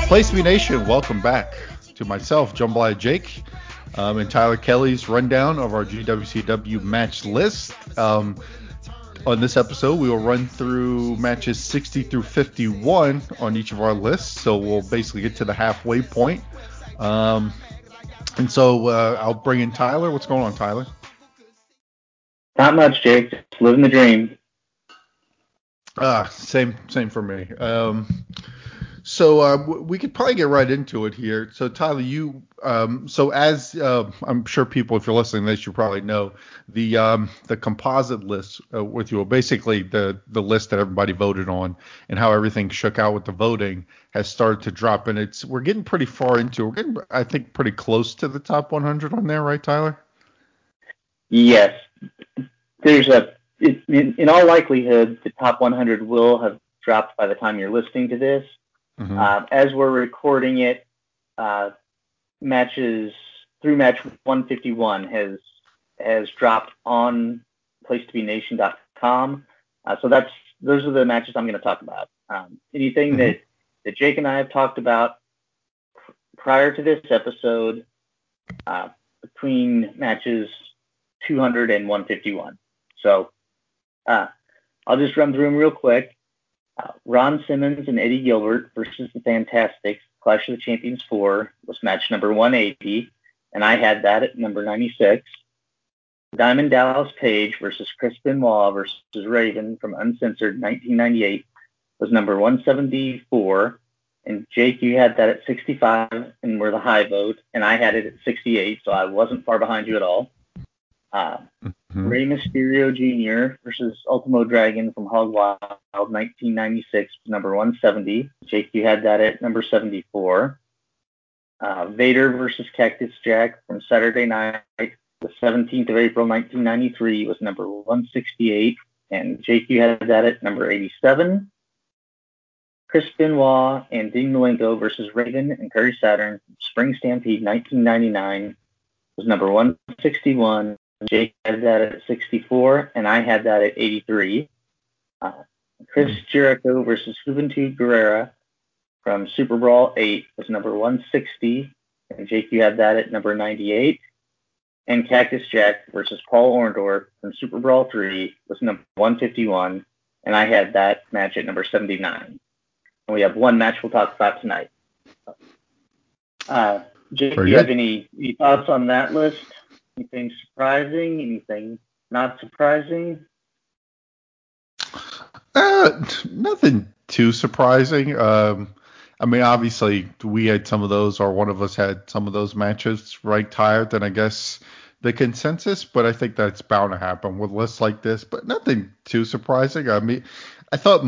Place to Be Nation, welcome back to myself, Jambalaya Jake, and Tyler Kelly's rundown of our GWCW match list. On this episode, we will run through matches 60 through 51 on each of our lists, so we'll basically get to the halfway point. And so I'll bring in Tyler. What's going on, Tyler? Not much, Jake. Just living the dream. Same for me. So we could probably get right into it here. So Tyler, I'm sure people, if you're listening to this, you probably know the composite list with you. Basically, the list that everybody voted on and how everything shook out with the voting has started to drop, and we're getting pretty far into. We're getting, I think, pretty close to the top 100 on there, right, Tyler? Yes. In all likelihood, the top 100 will have dropped by the time you're listening to this. Mm-hmm. As we're recording it, matches through match 151 has dropped on PlacetoBeNation.com. So those are the matches I'm going to talk about. Anything that Jake and I have talked about prior to this episode, between matches 200 and 151. So I'll just run through them real quick. Ron Simmons and Eddie Gilbert versus the Fantastics, Clash of the Champions 4 was match number 180, and I had that at number 96. Diamond Dallas Page versus Chris Benoit versus Raven from Uncensored 1998 was number 174, and Jake, you had that at 65 and were the high vote, and I had it at 68, so I wasn't far behind you at all. Rey Mysterio Jr. versus Ultimo Dragon from Hog Wild 1996 was number 170. Jake, you had that at number 74. Vader versus Cactus Jack from Saturday Night, the 17th of April 1993 was number 168. And Jake, you had that at number 87. Chris Benoit and Dean Malenko versus Raven and Perry Saturn from Spring Stampede 1999 was number 161. Jake had that at 64, and I had that at 83. Chris Jericho versus Juventud Guerrera from Super Brawl 8 was number 160, and Jake, you had that at number 98. And Cactus Jack versus Paul Orndorff from Super Brawl 3 was number 151, and I had that match at number 79. And we have one match we'll talk about tonight. Jake, do you have any thoughts on that list? Anything surprising? Anything not surprising? Nothing too surprising. I mean, obviously, we had some of those, or one of us had some of those matches ranked higher than, I guess, the consensus, but I think that's bound to happen with lists like this, but nothing too surprising. I mean, I thought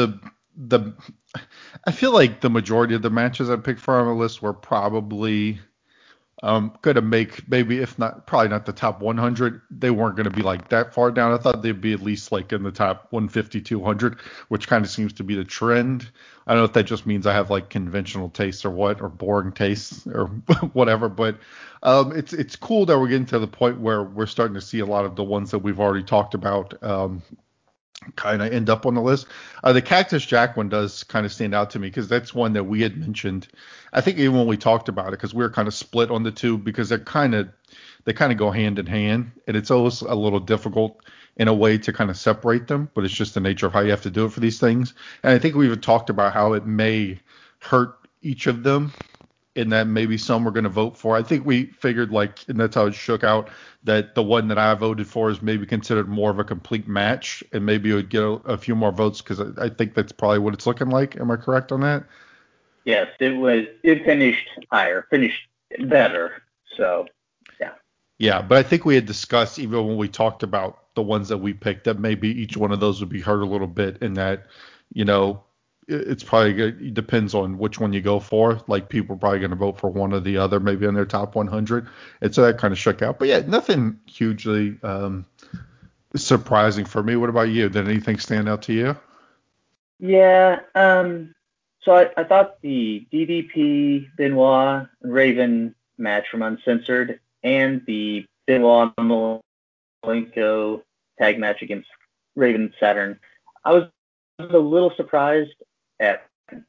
I feel like the majority of the matches I picked from our list were probably going to make, maybe if not, probably not the top 100. They weren't going to be like that far down. I thought they'd be at least like in the top 150, 200, which kind of seems to be the trend. I don't know if that just means I have like conventional tastes or what, or boring tastes or whatever, but it's cool that we're getting to the point where we're starting to see a lot of the ones that we've already talked about kind of end up on the list. The Cactus Jack one does kind of stand out to me because that's one that we had mentioned. I think even when we talked about it, because we were kind of split on the two, because they kind of go hand in hand, and it's always a little difficult in a way to kind of separate them, but it's just the nature of how you have to do it for these things. And I think we even talked about how it may hurt each of them, and that maybe some we're going to vote for. I think we figured, like, and that's how it shook out, that the one that I voted for is maybe considered more of a complete match, and maybe it would get a few more votes, because I think that's probably what it's looking like. Am I correct on that? Yes, it finished higher, finished better. So, yeah. Yeah, but I think we had discussed, even when we talked about the ones that we picked, that maybe each one of those would be hurt a little bit, and that, you know, it's probably good. It depends on which one you go for. Like, people are probably going to vote for one or the other, maybe in their top 100. And so that kind of shook out. But yeah, nothing hugely surprising for me. What about you? Did anything stand out to you? Yeah. So I thought the DDP Benoit and Raven match from Uncensored and the Benoit Malenko tag match against Raven Saturn, I was a little surprised at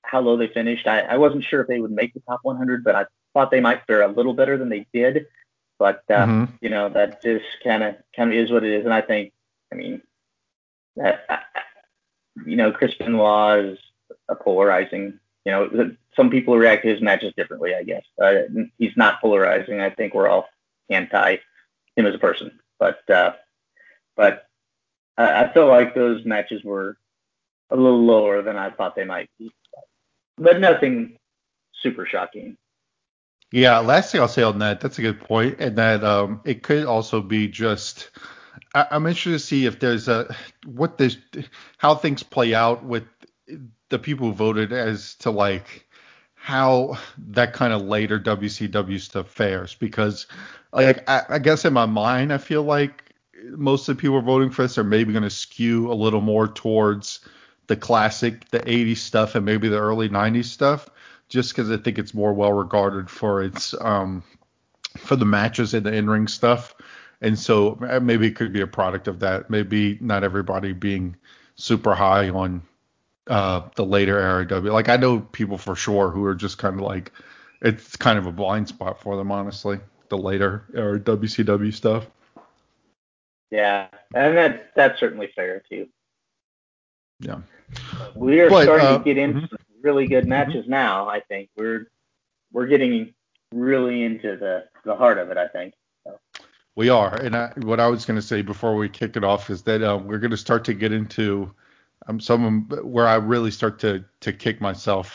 how low they finished. I wasn't sure if they would make the top 100, but I thought they might fare a little better than they did. But that just kind of is what it is. And I think, I mean, that Chris Benoit is a polarizing. Some people react to his matches differently, I guess. He's not polarizing. I think we're all anti him as a person. But I feel like those matches were a little lower than I thought they might be. But nothing super shocking. Yeah, last thing I'll say on that's a good point, and that it could also be just I'm interested to see if there's how things play out with the people who voted as to like how that kind of later WCW stuff fares, because like I guess in my mind I feel like most of the people voting for this are maybe going to skew a little more towards the classic, the 80s stuff and maybe the early 90s stuff, just because I think it's more well regarded for its for the matches and the in-ring stuff. And so maybe it could be a product of that. Maybe not everybody being super high on the later era W. Like I know people for sure who are just kind of like, it's kind of a blind spot for them, honestly, the later era WCW stuff. Yeah, and that's certainly fair too. Yeah. We are starting to get into some really good matches now. I think we're getting really into the heart of it, I think. So. We are. And what I was going to say before we kick it off is that we're going to start to get into some where I really start to kick myself.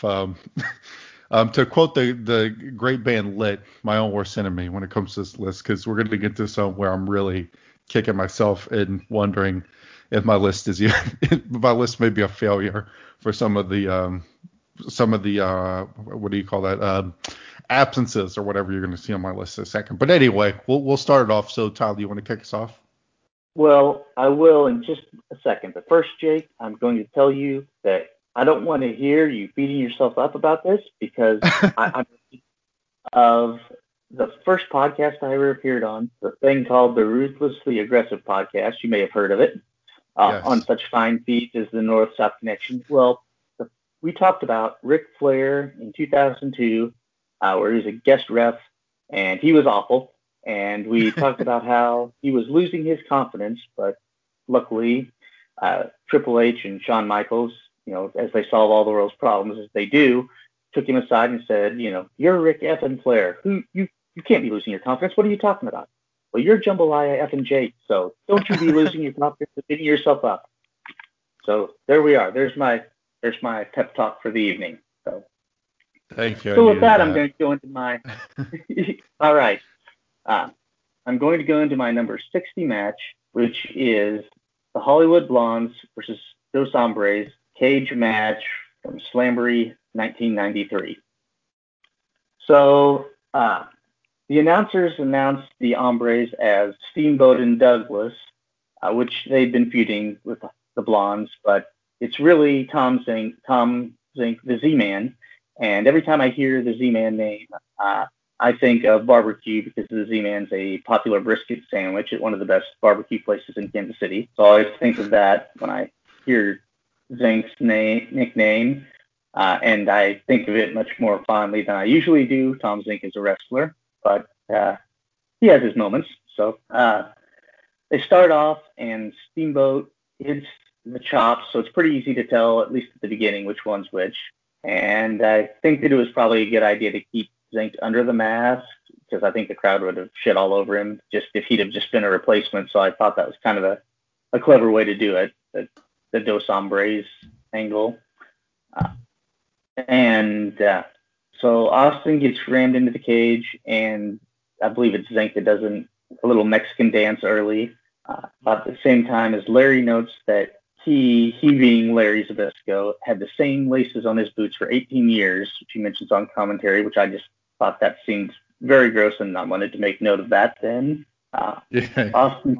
To quote the great band Lit, my own worst enemy when it comes to this list, because we're going to get to some where I'm really kicking myself and wondering if my list may be a failure for some of the what do you call that, absences or whatever you're going to see on my list in a second. But anyway, we'll start it off. So Tyler, do you want to kick us off? Well, I will in just a second. But first, Jake, I'm going to tell you that I don't want to hear you beating yourself up about this, because I'm of the first podcast I ever appeared on, the thing called the Ruthlessly Aggressive Podcast. You may have heard of it. Yes. On such fine feeds as the North-South Connection. Well, we talked about Ric Flair in 2002, where he was a guest ref, and he was awful. And we talked about how he was losing his confidence, but luckily, Triple H and Shawn Michaels, as they solve all the world's problems as they do, took him aside and said, you're Ric effing Flair. You can't be losing your confidence. What are you talking about? Well, you're Jambalaya effing Jake, so don't you be losing your confidence and beating yourself up. So there we are. There's my pep talk for the evening. So thank you. So with that, I'm going to go into my. All right. I'm going to go into my number 60 match, which is the Hollywood Blondes versus Dos Hombres cage match from Slamboree 1993. So the announcers announced the Hombres as Steamboat and Douglas, which they'd been feuding with the Blondes, but it's really Tom Zink, the Z-Man. And every time I hear the Z-Man name, I think of barbecue, because the Z-Man's a popular brisket sandwich at one of the best barbecue places in Kansas City. So I always think of that when I hear Zink's nickname, and I think of it much more fondly than I usually do. Tom Zink is a wrestler, but he has his moments. So they start off, and Steamboat hits the chops, so it's pretty easy to tell, at least at the beginning, which one's which. And I think that it was probably a good idea to keep Zink under the mask, because I think the crowd would have shit all over him just if he'd have just been a replacement. So I thought that was kind of a clever way to do it, the Dos Hombres angle. So Austin gets rammed into the cage, and I believe it's Zink that does a little Mexican dance early. About the same time as Larry notes that he being Larry Zbyszko, had the same laces on his boots for 18 years, which he mentions on commentary, which I just thought that seemed very gross, and I wanted to make note of that then. Austin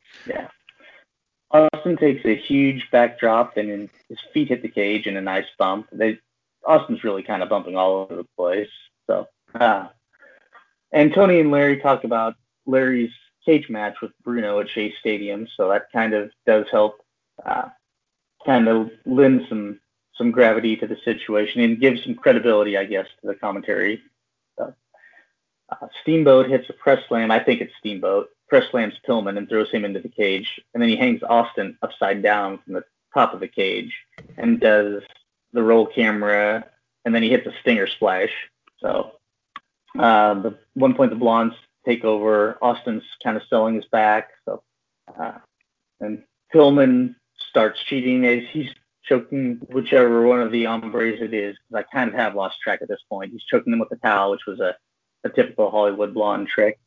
takes a huge backdrop, and his feet hit the cage in a nice bump. Austin's really kind of bumping all over the place. So, and Tony and Larry talk about Larry's cage match with Bruno at Shea Stadium, so that kind of does help kind of lend some some gravity to the situation and give some credibility, I guess, to the commentary. So, Steamboat hits a press slam. I think it's Steamboat. Press slams Pillman and throws him into the cage. And then he hangs Austin upside down from the top of the cage and does the roll camera. And then he hits a stinger splash. So the one point the Blondes take over. Austin's kind of selling his back. So and Pillman starts cheating as he's choking whichever one of the hombres it is. I kind of have lost track at this point. He's choking them with a towel, which was a typical Hollywood Blonde trick.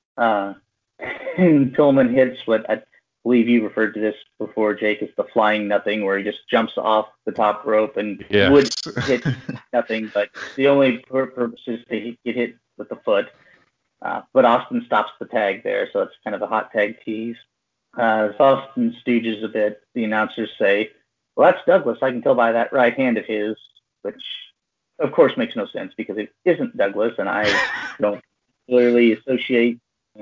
And Pillman hits what I believe you referred to this before, Jake, is the flying nothing, where he just jumps off the top rope and would hit nothing, but the only purpose is to get hit with the foot. But Austin stops the tag there, so it's kind of a hot tag tease. As Austin stooges a bit, the announcers say, "Well, that's Douglas. I can tell by that right hand of his," which, of course, makes no sense because it isn't Douglas, and I don't clearly associate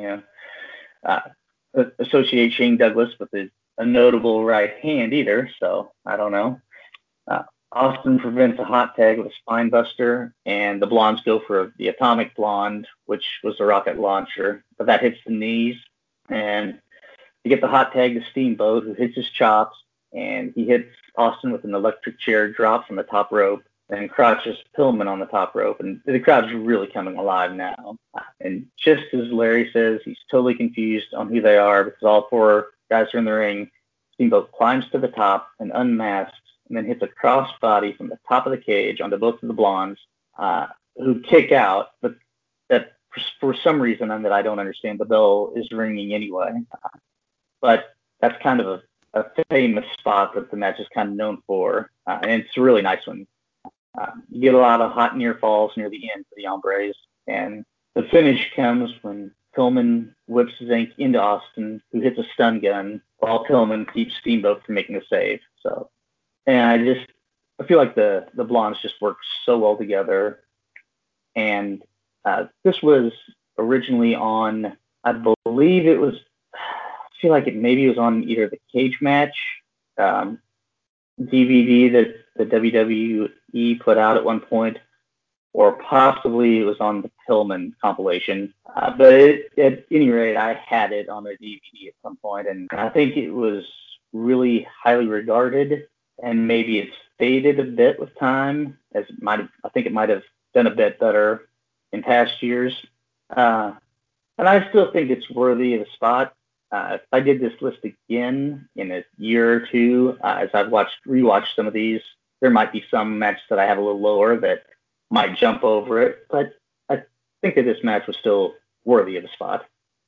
Shane Douglas with a notable right hand either, so I don't know. Austin prevents a hot tag with a spine buster, and the Blondes go for the Atomic Blonde, which was a rocket launcher, but that hits the knees, and you get the hot tag to Steamboat, who hits his chops, and he hits Austin with an electric chair drop from the top rope, and crotches Pillman on the top rope, and the crowd's really coming alive now. And just as Larry says, he's totally confused on who they are because all four guys are in the ring. Steamboat climbs to the top and unmasks, and then hits a crossbody from the top of the cage onto both of the Blondes, who kick out, but that for some reason that I don't understand, the bell is ringing anyway. But that's kind of a famous spot that the match is kind of known for, and it's a really nice one. You get a lot of hot near falls near the end for the hombres, and the finish comes when Pillman whips Zinc into Austin, who hits a stun gun, while Pillman keeps Steamboat from making a save. So, and I feel like the Blondes just work so well together. And this was originally on, I believe it was, I feel like maybe was on either the Cage Match DVD that the WWE put out at one point, or possibly it was on the Pillman compilation. But at any rate, I had it on a DVD at some point, and I think it was really highly regarded, and maybe it's faded a bit with time, as I think it might have done a bit better in past years. And I still think it's worthy of a spot. If I did this list again in a year or two, as I've rewatched some of these, there might be some matches that I have a little lower that might jump over it, but I think that this match was still worthy of a spot.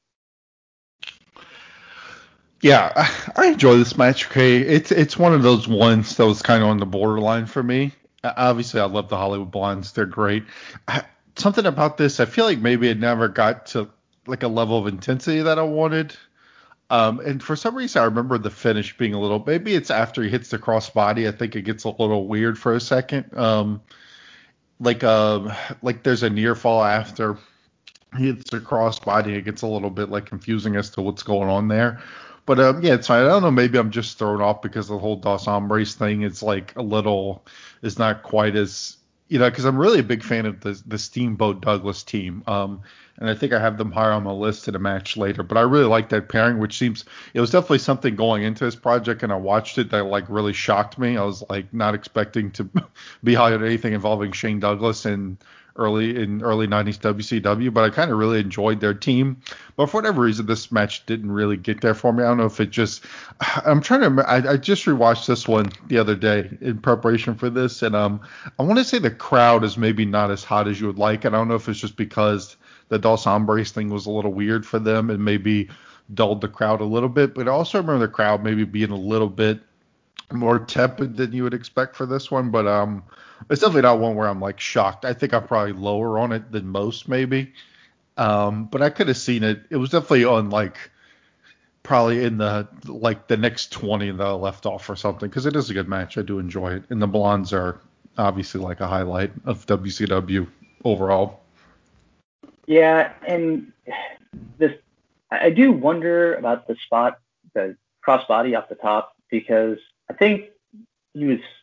Yeah, I enjoy this match. Okay, it's one of those ones that was kind of on the borderline for me. Obviously, I love the Hollywood Blondes; they're great. Something about this, I feel like maybe it never got to like a level of intensity that I wanted. And for some reason, I remember the finish being a little. Maybe it's after he hits the crossbody. I think it gets a little weird for a second. Like there's a near fall after he hits the crossbody. It gets a little bit like confusing as to what's going on there. But yeah, it's fine. I don't know. Maybe I'm just thrown off because the whole Dos Hombres thing is like is not quite as, because I'm really a big fan of the Steamboat Douglas team. And I think I have them higher on my list in a match later. But I really like that pairing, which it was definitely something going into this project, and I watched it that like really shocked me. I was like not expecting to be high on anything involving Shane Douglas in early 90s WCW, but I kind of really enjoyed their team. But for whatever reason, this match didn't really get there for me. I don't know if it just, I'm trying to remember, I just rewatched this one the other day in preparation for this, and I want to say the crowd is maybe not as hot as you would like. And I don't know if it's just because the Dos Hombres thing was a little weird for them and maybe dulled the crowd a little bit, but I also remember the crowd maybe being a little bit more tepid than you would expect for this one, but it's definitely not one where I'm like shocked. I think I'm probably lower on it than most maybe. But I could have seen it. It was definitely on like probably in the next 20 that I left off or something, because it is a good match. I do enjoy it. And the Blondes are obviously like a highlight of WCW overall. Yeah, and I do wonder about the spot, the crossbody off the top, because I think he was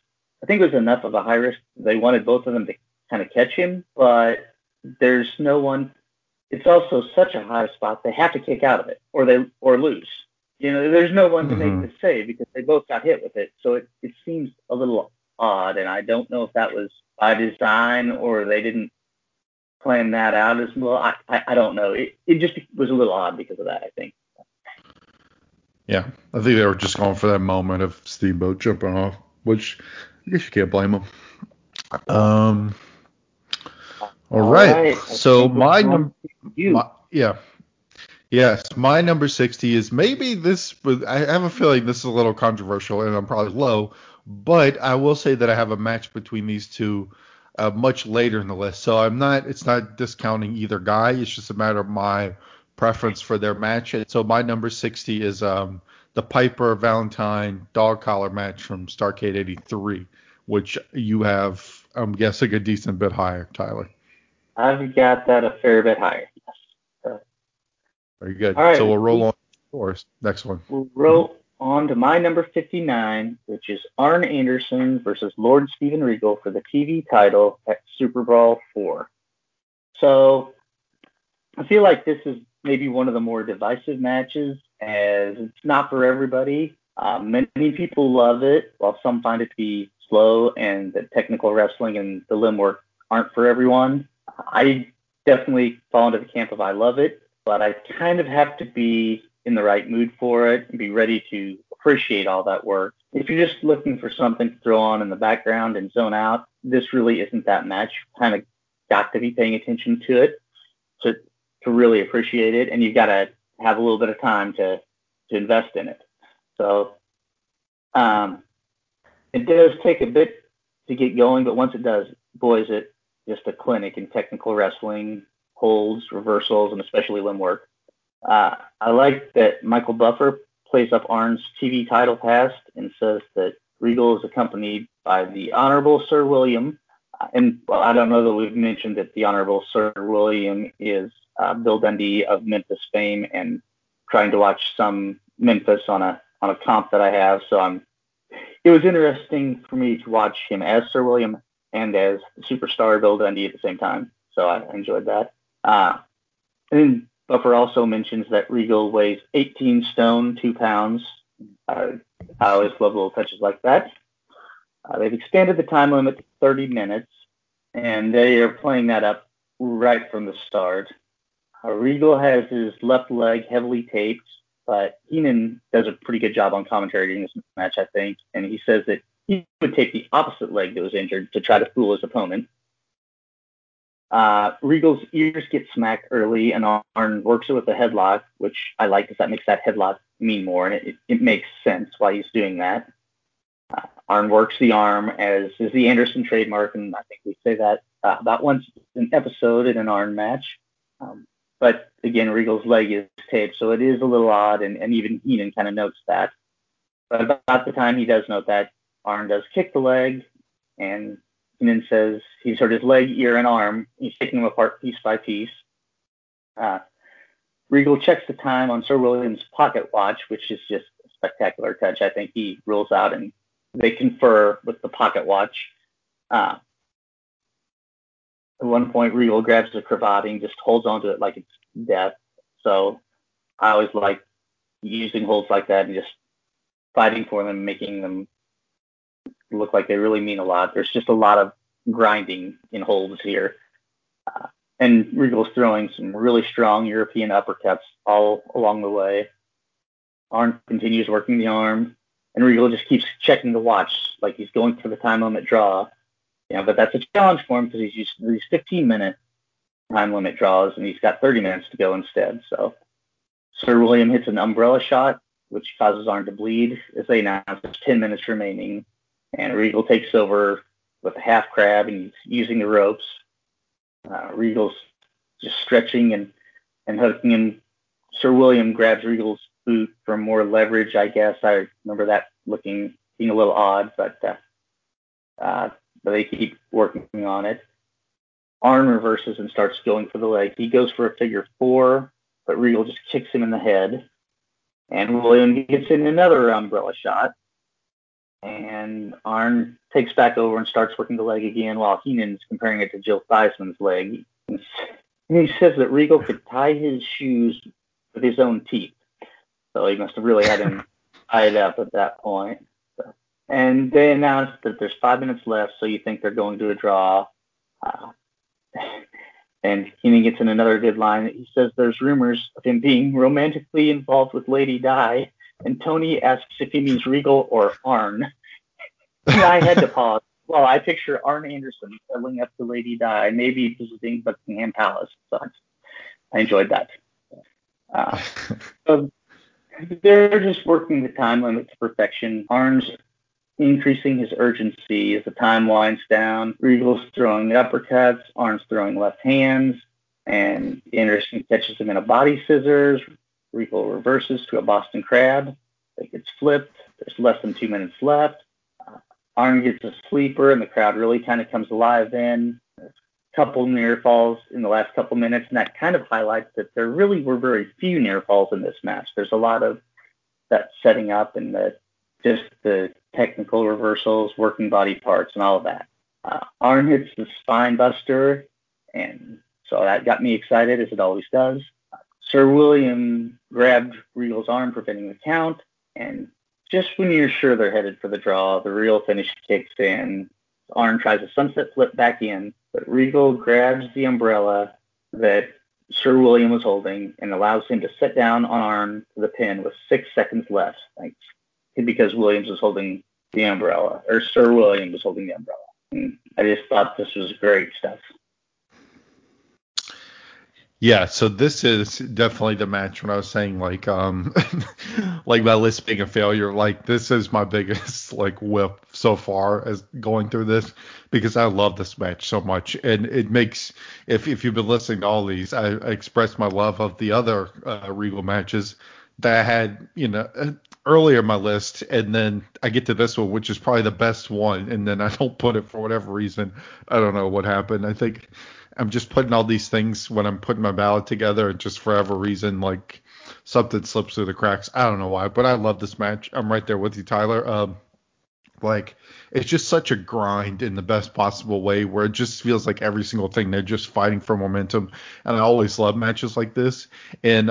I think it was enough of a high risk. They wanted both of them to kind of catch him, but there's no one. It's also such a high spot. They have to kick out of it or lose. There's no one to make the save because they both got hit with it. So it seems a little odd, and I don't know if that was by design or they didn't plan that out as well. I don't know. It just was a little odd because of that, I think. Yeah, I think they were just going for that moment of Steamboat jumping off, which I guess you can't blame them. All right. So my number, my number 60 is maybe this. I have a feeling this is a little controversial, and I'm probably low, but I will say that I have a match between these two much later in the list. So it's not discounting either guy. It's just a matter of my preference for their match. And so my number 60 is the Piper Valentine dog collar match from Starrcade 83, which you have, I'm guessing, a decent bit higher, Tyler. I've got that a fair bit higher. Yes. Very good. All right, so we'll roll on to next one. We'll roll on to my number 59, which is Arn Anderson versus Lord Steven Regal for the TV title at Super Brawl 4. So I feel like this is maybe one of the more divisive matches, as it's not for everybody. Many people love it, while some find it to be slow, and the technical wrestling and the limb work aren't for everyone. I definitely fall into the camp of I love it, but I kind of have to be in the right mood for it and be ready to appreciate all that work. If you're just looking for something to throw on in the background and zone out, this really isn't that match. Kind of got to be paying attention to it to really appreciate it, and you've got to have a little bit of time to invest in it. So it does take a bit to get going, but once it does, boy, is it just a clinic in technical wrestling, holds, reversals, and especially limb work. I like that Michael Buffer plays up Arn's TV title past and says that Regal is accompanied by the Honorable Sir William. And well, I don't know that we've mentioned that the Honorable Sir William is Bill Dundee of Memphis fame, and trying to watch some Memphis on a comp that I have. So it was interesting for me to watch him as Sir William and as superstar Bill Dundee at the same time. So I enjoyed that. And Buffer also mentions that Regal weighs 18 stone, 2 pounds. I always love little touches like that. They've expanded the time limit to 30 minutes, and they are playing that up right from the start. Regal has his left leg heavily taped, but Heenan does a pretty good job on commentary during this match, I think, and he says that he would take the opposite leg that was injured to try to fool his opponent. Regal's ears get smacked early, and Arn works it with a headlock, which I like because that makes that headlock mean more, and it makes sense why he's doing that. Arn works the arm, as is the Anderson trademark, and I think we say that about once an episode in an Arn match. But again, Regal's leg is taped, so it is a little odd, and even Heenan kind of notes that. But about the time he does note that, Arn does kick the leg, and Heenan says he's hurt his leg, ear, and arm. He's taking them apart piece by piece. Regal checks the time on Sir William's pocket watch, which is just a spectacular touch. I think he rules out, and they confer with the pocket watch. At one point, Regal grabs the cravat and just holds onto it like it's death. So I always like using holds like that and just fighting for them, making them look like they really mean a lot. There's just a lot of grinding in holds here. And Regal's throwing some really strong European uppercuts all along the way. Arn continues working the arm, and Regal just keeps checking the watch like he's going for the time limit draw. But that's a challenge for him because he's used to these 15-minute time limit draws, and he's got 30 minutes to go instead. So Sir William hits an umbrella shot, which causes Arn to bleed, as they announce there's 10 minutes remaining. And Regal takes over with a half crab, and he's using the ropes. Regal's just stretching and hooking him. Sir William grabs Regal's boot for more leverage, I guess. I remember that being a little odd, but they keep working on it. Arn reverses and starts going for the leg. He goes for a figure 4, but Regal just kicks him in the head. And William gets in another umbrella shot. And Arn takes back over and starts working the leg again while Heenan's comparing it to Jill Theismann's leg. And he says that Regal could tie his shoes with his own teeth. So he must have really had him tied up at that point. And they announced that there's 5 minutes left, so you think they're going to a draw. And Heenan gets in another good line. He says there's rumors of him being romantically involved with Lady Di. And Tony asks if he means Regal or Arn. And I had to pause. Well, I picture Arn Anderson settling up to Lady Di, maybe visiting Buckingham Palace. So I enjoyed that. So they're just working the time limit to perfection. Arn's increasing his urgency as the time winds down. Regal's throwing uppercuts. Arn's throwing left hands. And Anderson catches him in a body scissors. Regal reverses to a Boston Crab. It gets flipped. There's less than 2 minutes left. Arn gets a sleeper, and the crowd really kind of comes alive then. There's a couple near falls in the last couple minutes, and that kind of highlights that there really were very few near falls in this match. There's a lot of that setting up and just the technical reversals, working body parts, and all of that. Arn hits the spine buster, and so that got me excited, as it always does. Sir William grabbed Regal's arm, preventing the count, and just when you're sure they're headed for the draw, the real finish kicks in. Arn tries a sunset flip back in, but Regal grabs the umbrella that Sir William was holding and allows him to sit down on Arn to the pin with 6 seconds left. Thanks. Because Williams was holding the umbrella, or Sir William was holding the umbrella. And I just thought this was great stuff. Yeah, so this is definitely the match when I was saying like like my list being a failure. Like this is my biggest like whip so far as going through this, because I love this match so much, and it makes if you've been listening to all these, I expressed my love of the other Regal matches that I had earlier in my list, and then I get to this one, which is probably the best one, and then I don't put it for whatever reason. I don't know what happened. I think I'm just putting all these things when I'm putting my ballot together, and just for whatever reason, like something slips through the cracks. I don't know why, but I love this match. I'm right there with you, Tyler. Like it's just such a grind in the best possible way, where it just feels like every single thing they're just fighting for momentum. And I always love matches like this. And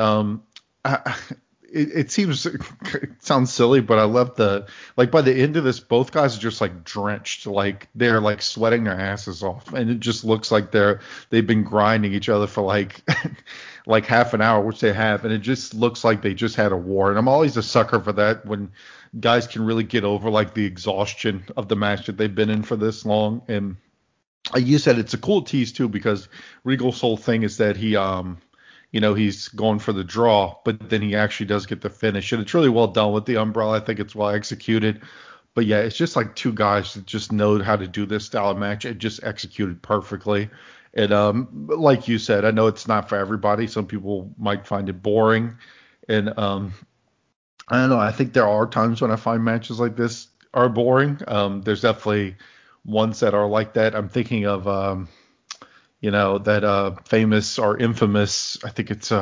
it seems it sounds silly, but I love by the end of this, both guys are just like drenched, like they're like sweating their asses off, and it just looks like they've been grinding each other for like like half an hour, which they have, and it just looks like they just had a war. And I'm always a sucker for that, when guys can really get over like the exhaustion of the match that they've been in for this long. And you said it's a cool tease too, because Regal's whole thing is that he's going for the draw, but then he actually does get the finish. And it's really well done with the umbrella. I think it's well executed. But yeah, it's just like two guys that just know how to do this style of match and just executed perfectly. And like you said, I know it's not for everybody. Some people might find it boring. And I don't know. I think there are times when I find matches like this are boring. There's definitely ones that are like that. I'm thinking of that famous or infamous, I think it's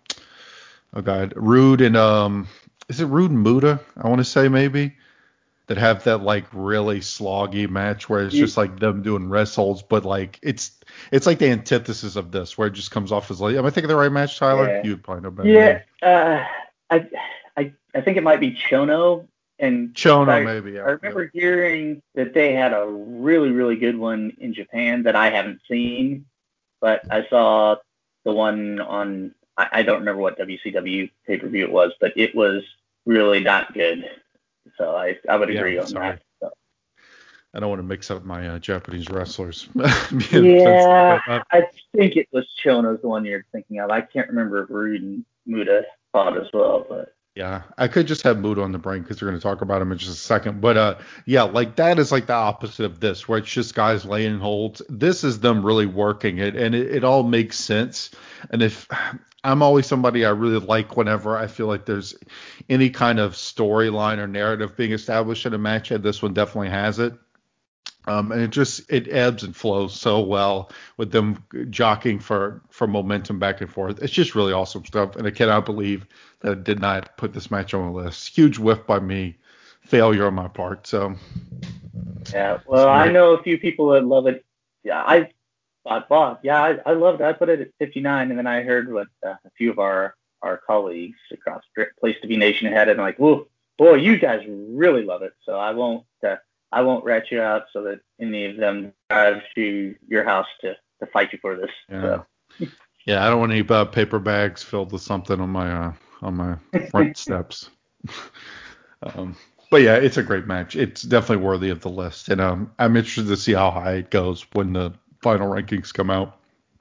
Rude and is it Rude and Muda? I want to say maybe, that have that like really sloggy match where it's just like them doing rest holds, but like it's like the antithesis of this, where it just comes off as like, am I thinking of the right match, Tyler? Yeah. You'd probably know better. Yeah, I think it might be Chono. And Chono, maybe. Yeah. I remember hearing that they had a really, really good one in Japan that I haven't seen, but I saw the one on, I don't remember what WCW pay-per-view it was, but it was really not good. So I would agree on that. So. I don't want to mix up my Japanese wrestlers. Yeah, I think it was Chono's the one you're thinking of. I can't remember if Rude and Muda fought as well, but. Yeah, I could just have Muda on the brain because we're going to talk about him in just a second. But yeah, like that is like the opposite of this, where it's just guys laying holds. This is them really working it, and it all makes sense. And if I'm always somebody I really like whenever I feel like there's any kind of storyline or narrative being established in a match, and this one definitely has it. And it ebbs and flows so well with them jockeying for momentum back and forth. It's just really awesome stuff, and I cannot believe that I did not put this match on the list. Huge whiff by me. failure on my part. So Yeah, well, I know a few people that love it. Yeah, I thought, well, yeah, I loved it. I put it at 59, and then I heard what a few of our colleagues across Place to Be Nation had it, and I'm like, whoa, boy, you guys really love it. So I won't rat you out so that any of them drive to your house to fight you for this. Yeah. So. Yeah, I don't want any paper bags filled with something on my front steps. But yeah, it's a great match. It's definitely worthy of the list, and I'm interested to see how high it goes when the final rankings come out.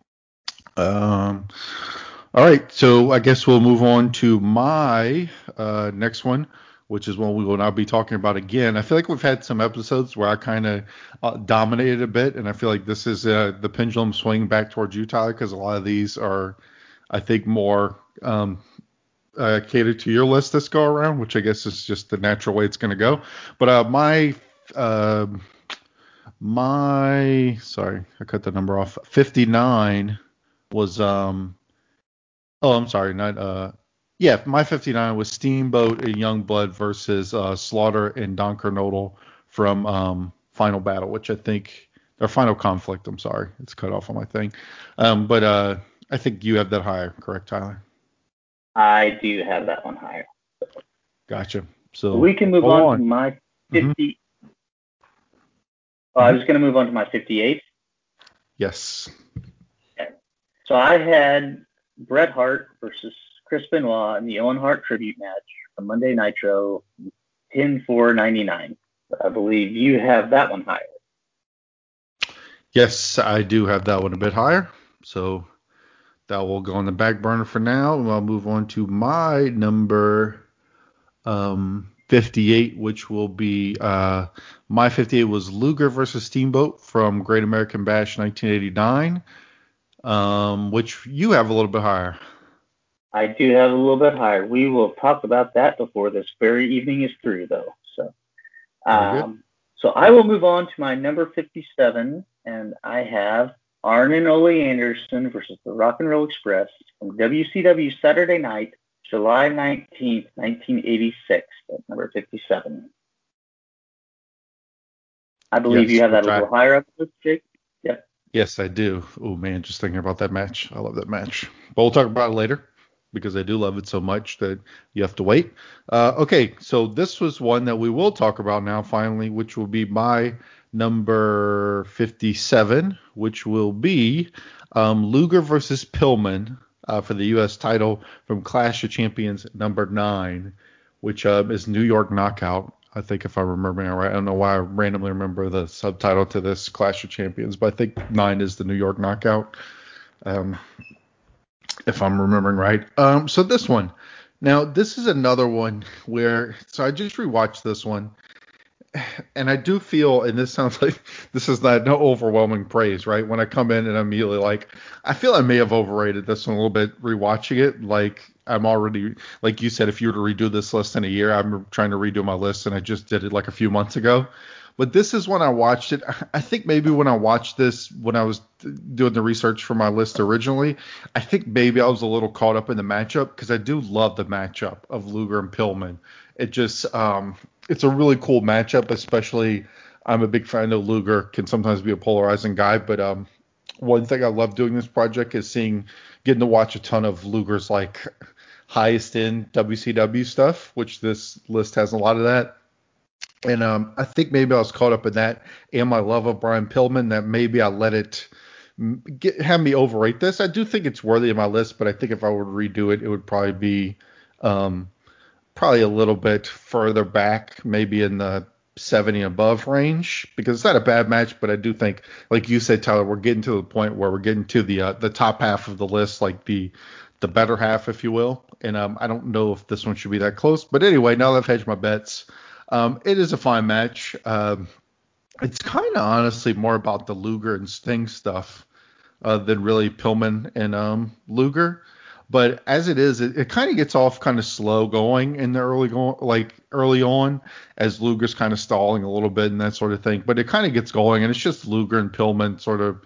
All right, so I guess we'll move on to my next one, which is one we will now be talking about again. I feel like we've had some episodes where I kind of dominated a bit, and I feel like this is the pendulum swinging back towards you, Tyler, because a lot of these are, I think, more catered to your list this go around, which I guess is just the natural way it's going to go. But sorry, I cut the number off. 59 was Oh, I'm sorry, not yeah, my 59 was Steamboat and Youngblood versus Slaughter and Don Kernodle from Final Battle, which I think or Final Conflict. I'm sorry, it's cut off on my thing. But I think you have that higher, correct, Tyler? I do have that one higher. Gotcha. So we can move on to my 50. Mm-hmm. I was going to move on to my 58. Yes. Okay. So I had Bret Hart versus Chris Benoit in the Owen Hart tribute match on Monday Nitro, pin 499. I believe you have that one higher. Yes, I do have that one a bit higher. So that will go on the back burner for now. And I'll move on to my number 58, which will be my 58 was Luger versus Steamboat from Great American Bash 1989, which you have a little bit higher. I do have a little bit higher. We will talk about that before this very evening is through, though. So, so I will move on to my number 57, and I have Arn and Ole Anderson versus the Rock and Roll Express from WCW Saturday Night, July 19th, 1986, at number 57. I believe you have that a little higher up the list, Jake. Yeah. Yes, I do. Oh man, just thinking about that match. I love that match. But we'll talk about it later because I do love it so much that you have to wait. Okay, so this was one that we will talk about now finally, which will be my number 57, which will be Luger versus Pillman for the U.S. title from Clash of Champions number 9, which is New York Knockout. I think if I'm remembering it right. I don't know why I randomly remember the subtitle to this Clash of Champions, but I think 9 is the New York Knockout, if I'm remembering right. So this one. Now, this is another one where, so I just rewatched this one, and I do feel, and this sounds like this is not no overwhelming praise, right? When I come in and I'm immediately like, I feel I may have overrated this one a little bit rewatching it. Like I'm already, like you said, if you were to redo this list in a year, I'm trying to redo my list, and I just did it like a few months ago. But this is when I watched it. I think maybe when I watched this, when I was doing the research for my list originally, I think maybe I was a little caught up in the matchup because I do love the matchup of Luger and Pillman. It just, it's a really cool matchup, especially I'm a big fan of Luger, can sometimes be a polarizing guy, but one thing I love doing this project is getting to watch a ton of Luger's like highest end WCW stuff, which this list has a lot of that. And I think maybe I was caught up in that and my love of Brian Pillman that maybe I let it have me overrate this. I do think it's worthy of my list, but I think if I were to redo it, it would probably be probably a little bit further back, maybe in the 70 above range, because it's not a bad match, but I do think, like you said, Tyler, we're getting to the point where we're getting to the top half of the list, like the better half, if you will. And I don't know if this one should be that close, but anyway, now that I've hedged my bets, it is a fine match. It's kind of honestly more about the Luger and Sting stuff than really Pillman and Luger. But as it is, it kind of gets off kind of slow going in the early on, as Luger's kind of stalling a little bit and that sort of thing. But it kind of gets going, and it's just Luger and Pillman sort of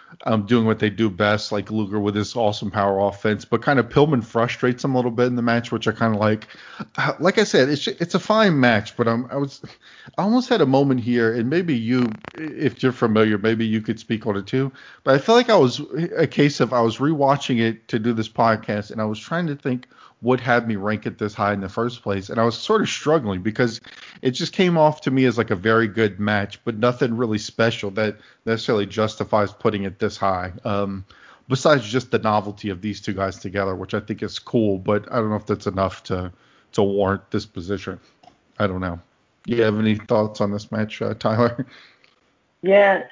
doing what they do best, like Luger with his awesome power offense, but kind of Pillman frustrates him a little bit in the match, which I kind of like. Like I said, it's a fine match, but I almost had a moment here, and maybe you, if you're familiar, maybe you could speak on it too. But I feel like I was a case of I was rewatching it to do this podcast, and I was trying to think what had me rank it this high in the first place, and I was sort of struggling because it just came off to me as like a very good match, but nothing really special that necessarily justifies putting it this high. Besides just the novelty of these two guys together, which I think is cool, but I don't know if that's enough to warrant this position. I don't know. You have any thoughts on this match, Tyler? Yeah.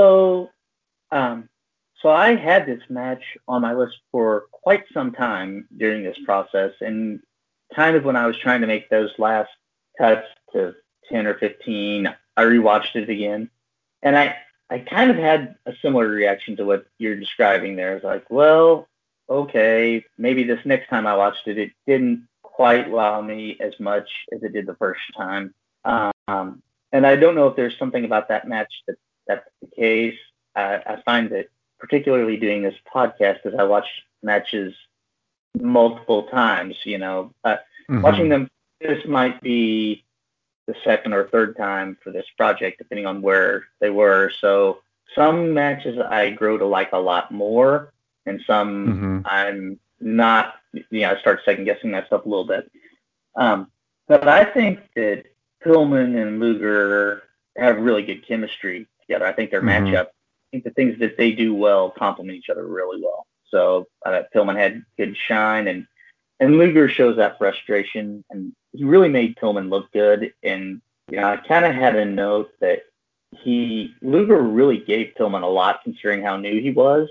So I had this match on my list for quite some time during this process, and kind of when I was trying to make those last cuts to 10 or 15, I rewatched it again, and I kind of had a similar reaction to what you're describing there. It's like, well, okay, maybe this next time I watched it, it didn't quite wow me as much as it did the first time. And I don't know if there's something about that match that's the case. I find that particularly doing this podcast, as I watch matches multiple times, watching them, this might be the second or third time for this project, depending on where they were. So some matches I grow to like a lot more, and some I'm not, I start second guessing myself a little bit. But I think that Pillman and Luger have really good chemistry together. I think their matchup, I think the things that they do well complement each other really well. So Pillman had good shine, and Luger shows that frustration, and he really made Pillman look good. And I kind of had a note that Luger really gave Pillman a lot considering how new he was,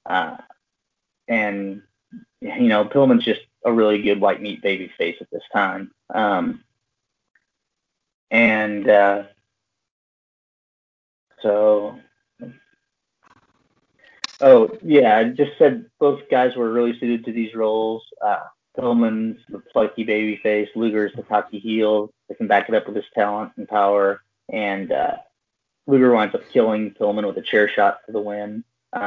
and Pillman's just a really good white meat baby face at this time. I just said both guys were really suited to these roles. Pillman's the plucky baby face, Luger's the cocky heel that can back it up with his talent and power, and Luger winds up killing Pillman with a chair shot for the win.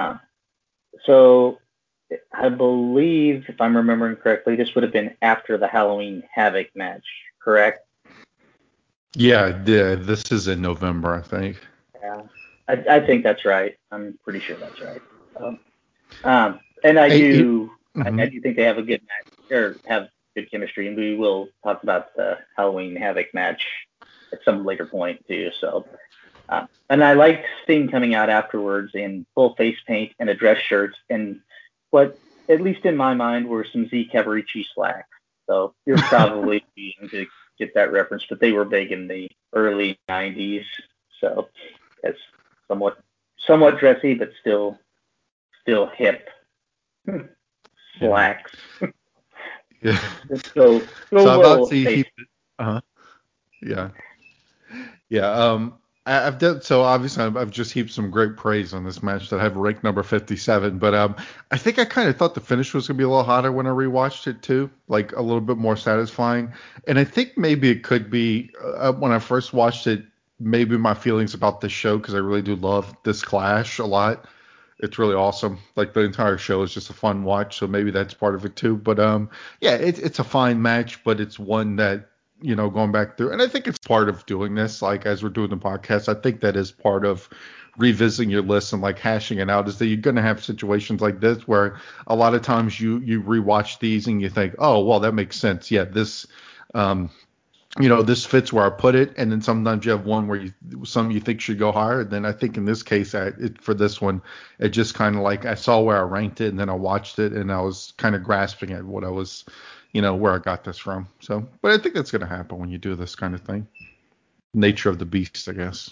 So I believe, if I'm remembering correctly, this would have been after the Halloween Havoc match, correct? Yeah, this is in November, I think. Yeah, I think that's right. I'm pretty sure that's right. And I do think they have a good match, or have good chemistry, and we will talk about the Halloween Havoc match at some later point too. So, and I liked Sting coming out afterwards in full face paint and a dress shirt, and what, at least in my mind, were some Z Cavaricci slacks. So you're probably being to get that reference, but they were big in the early 90s. So it's somewhat dressy, but still hip. Slacks. Yeah. So about to yeah. Yeah. I've done so. Obviously, I've just heaped some great praise on this match that I have ranked number 57. But I think I kind of thought the finish was gonna be a little hotter when I rewatched it too, like a little bit more satisfying. And I think maybe it could be when I first watched it, maybe my feelings about this show, because I really do love this Clash a lot. It's really awesome. Like the entire show is just a fun watch, so maybe that's part of it too. But yeah, it's a fine match, but it's one that, going back through, and I think it's part of doing this. Like as we're doing the podcast, I think that is part of revisiting your list and like hashing it out. Is that you're gonna have situations like this where a lot of times you rewatch these and you think, oh well, that makes sense. Yeah, this this fits where I put it, and then sometimes you have one where some you think should go higher. And then I think in this case, for this one, it just kind of like I saw where I ranked it, and then I watched it, and I was kind of grasping at what I was, where I got this from. So, but I think that's gonna happen when you do this kind of thing. Nature of the beast, I guess.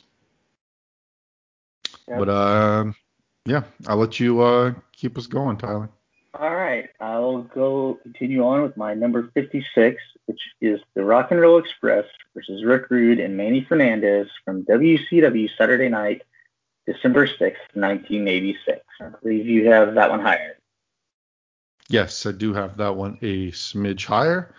Yep. But yeah, I'll let you keep us going, Tyler. All right, I'll continue on with my number 56, which is the Rock and Roll Express versus Rick Rude and Manny Fernandez from WCW Saturday Night, December 6th, 1986. I believe you have that one higher. Yes, I do have that one a smidge higher.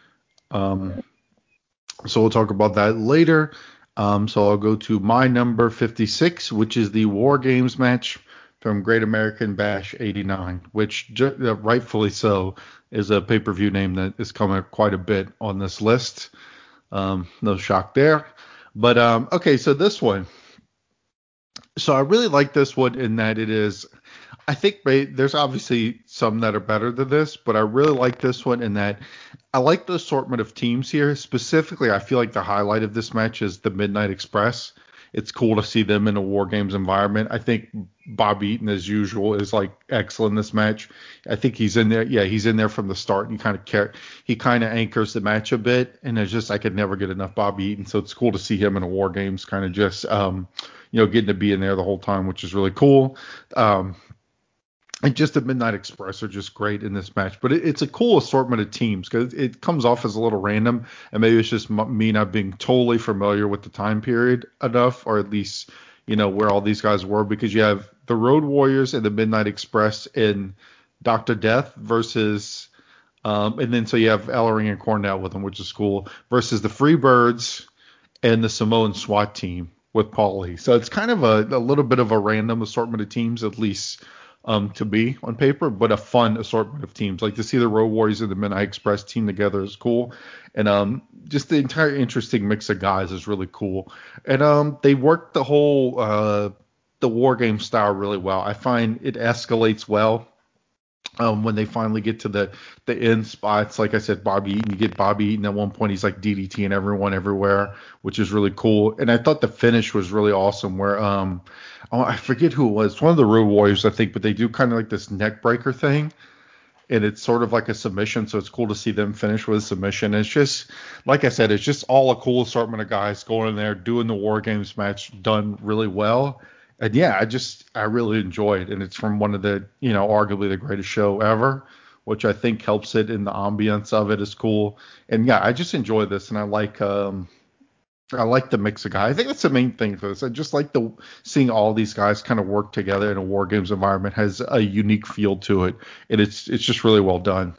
So we'll talk about that later. So I'll go to my number 56, which is the War Games match from Great American Bash '89, which rightfully so is a pay-per-view name that is coming up quite a bit on this list. No shock there. But okay, so this one. So I really like this one in that it is. I think there's obviously some that are better than this, but I really like this one in that I like the assortment of teams here. Specifically, I feel like the highlight of this match is the Midnight Express. It's cool to see them in a War Games environment. I think Bob Eaton, as usual, is like excellent in this match. I think he's in there. Yeah, he's in there from the start. And he kind of anchors the match a bit, and it's just I could never get enough Bob Eaton. So it's cool to see him in a War Games, kind of just getting to be in there the whole time, which is really cool. And just the Midnight Express are just great in this match. But it's a cool assortment of teams because it comes off as a little random. And maybe it's just me not being totally familiar with the time period enough, or at least, where all these guys were. Because you have the Road Warriors and the Midnight Express in Dr. Death versus, and then so you have Ellering and Cornell with them, which is cool, versus the Freebirds and the Samoan SWAT team with Paulie. So it's kind of a little bit of a random assortment of teams, at least to be on paper, but a fun assortment of teams. Like to see the Road Warriors and the Midnight Express team together is cool, and just the entire interesting mix of guys is really cool. And they work the whole the War Game style really well. I find it escalates well. When they finally get to the end spots, like I said, Bobby Eaton, you get Bobby Eaton at one point, he's like DDTing everyone everywhere, which is really cool. And I thought the finish was really awesome where, I forget who it was. It's one of the Road Warriors, I think, but they do kind of like this neck breaker thing. And it's sort of like a submission, so it's cool to see them finish with a submission. It's just, like I said, it's just all a cool assortment of guys going in there, doing the War Games match done really well. And yeah, I really enjoy it. And it's from one of the, arguably the greatest show ever, which I think helps it in the ambience of it is cool. And yeah, I just enjoy this, and I like the mix of guys. I think that's the main thing for this. I just like seeing all these guys kind of work together in a War Games environment has a unique feel to it, and it's just really well done.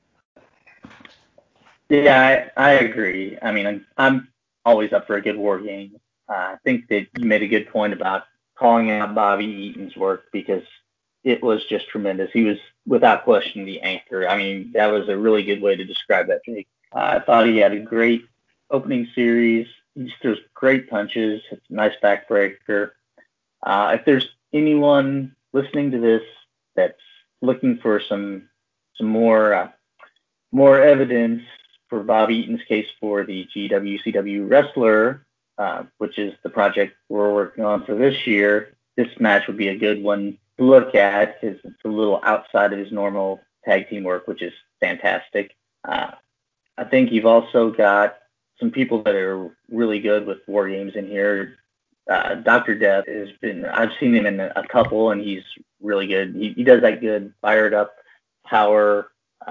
Yeah, I agree. I mean, I'm always up for a good War Game. I think that you made a good point about calling out Bobby Eaton's work because it was just tremendous. He was, without question, the anchor. I mean, that was a really good way to describe that, Jake. I thought he had a great opening series. He throws great punches. It's a nice backbreaker. If there's anyone listening to this that's looking for some more evidence for Bob Eaton's case for the GWCW wrestler, which is the project we're working on for this year, this match would be a good one to look at because it's a little outside of his normal tag team work, which is fantastic. I think you've also got some people that are really good with War Games in here. Dr. Death I've seen him in a couple, and he's really good. He does that good, fired up power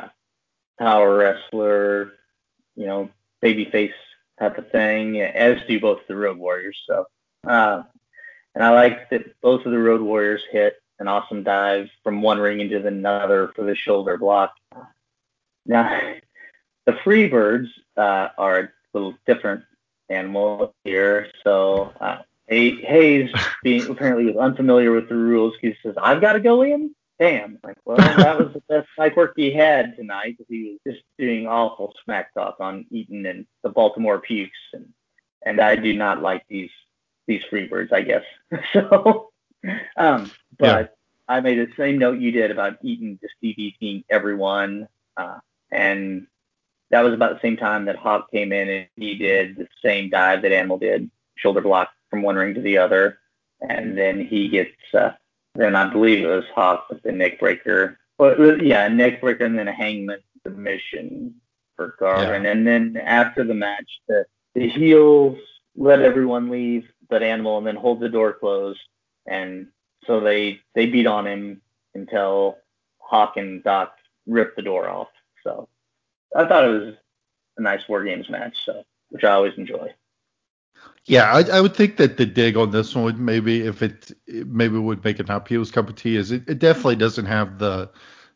wrestler, babyface type of thing, as do both the Road Warriors. So, and I like that both of the Road Warriors hit an awesome dive from one ring into another for the shoulder block. Now, the Freebirds are a little different animal here. So Hayes apparently was unfamiliar with the rules because he says, I've got to go in? Damn. Like, well, that was the best mic work he had tonight because he was just doing awful smack talk on Eaton and the Baltimore Pukes. And I do not like these Freebirds, I guess. So, but I made the same note you did about Eaton just DDTing everyone. And that was about the same time that Hawk came in and he did the same dive that Animal did, shoulder block from one ring to the other. And then he gets, then I believe it was Hawk with the neck breaker. Well, yeah, neck breaker and then a hangman submission for Garvin. Yeah. And then after the match, the heels let everyone leave but Animal and then hold the door closed. And so they beat on him until Hawk and Doc ripped the door off. So I thought it was a nice War Games match, which I always enjoy. Yeah, I would think that the dig on this one would maybe would make it not Peel's cup of tea is it definitely doesn't have the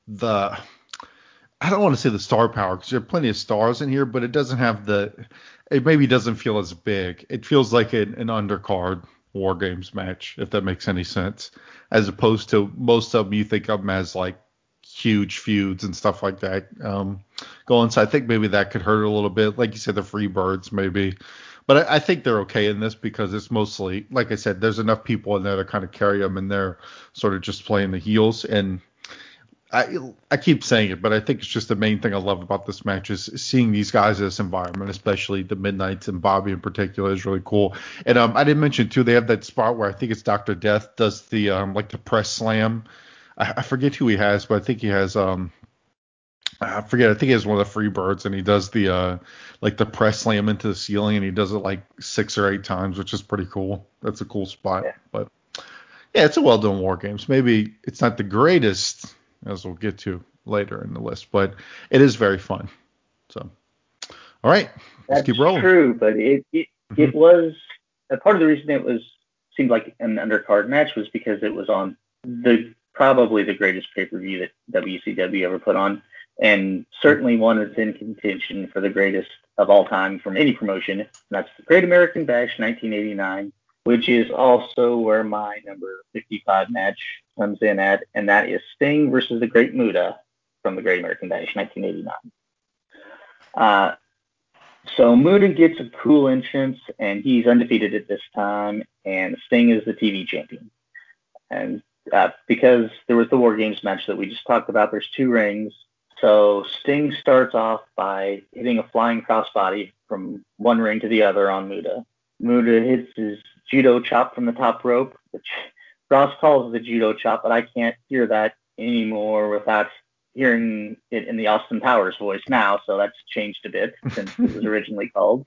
I don't want to say the star power because there are plenty of stars in here, but it doesn't have it maybe doesn't feel as big. It feels like an undercard War Games match, if that makes any sense, as opposed to most of them you think of them as like huge feuds and stuff like that. Going, so I think maybe that could hurt a little bit. Like you said, the Freebirds maybe. But I think they're okay in this because it's mostly, like I said, there's enough people in there to kind of carry them, and they're sort of just playing the heels. And I keep saying it, but I think it's just the main thing I love about this match is seeing these guys in this environment, especially the Midnights and Bobby in particular is really cool. And I didn't mention too, they have that spot where I think it's Dr. Death does the like the press slam. I forget who he has, but I think he has I forget. I think he has one of the Freebirds, and he does the like the press slam into the ceiling, and he does it like 6 or 8 times, which is pretty cool. That's a cool spot. Yeah. But yeah, it's a well done War Games. Maybe it's not the greatest, as we'll get to later in the list, but it is very fun. So, all right, let's keep rolling. That's true, but it was a part of the reason seemed like an undercard match was because it was on probably the greatest pay-per-view that WCW ever put on, and certainly one that's in contention for the greatest of all time from any promotion. And that's the Great American Bash 1989, which is also where my number 55 match comes in at, and that is Sting versus the Great Muta from the Great American Bash 1989. So Muta gets a cool entrance, and he's undefeated at this time, and Sting is the TV champion. And because there was the War Games match that we just talked about, there's 2 rings. So Sting starts off by hitting a flying crossbody from one ring to the other on Muta. Muta hits his judo chop from the top rope, which Ross calls the judo chop, but I can't hear that anymore without hearing it in the Austin Powers voice now, so that's changed a bit since it was originally called.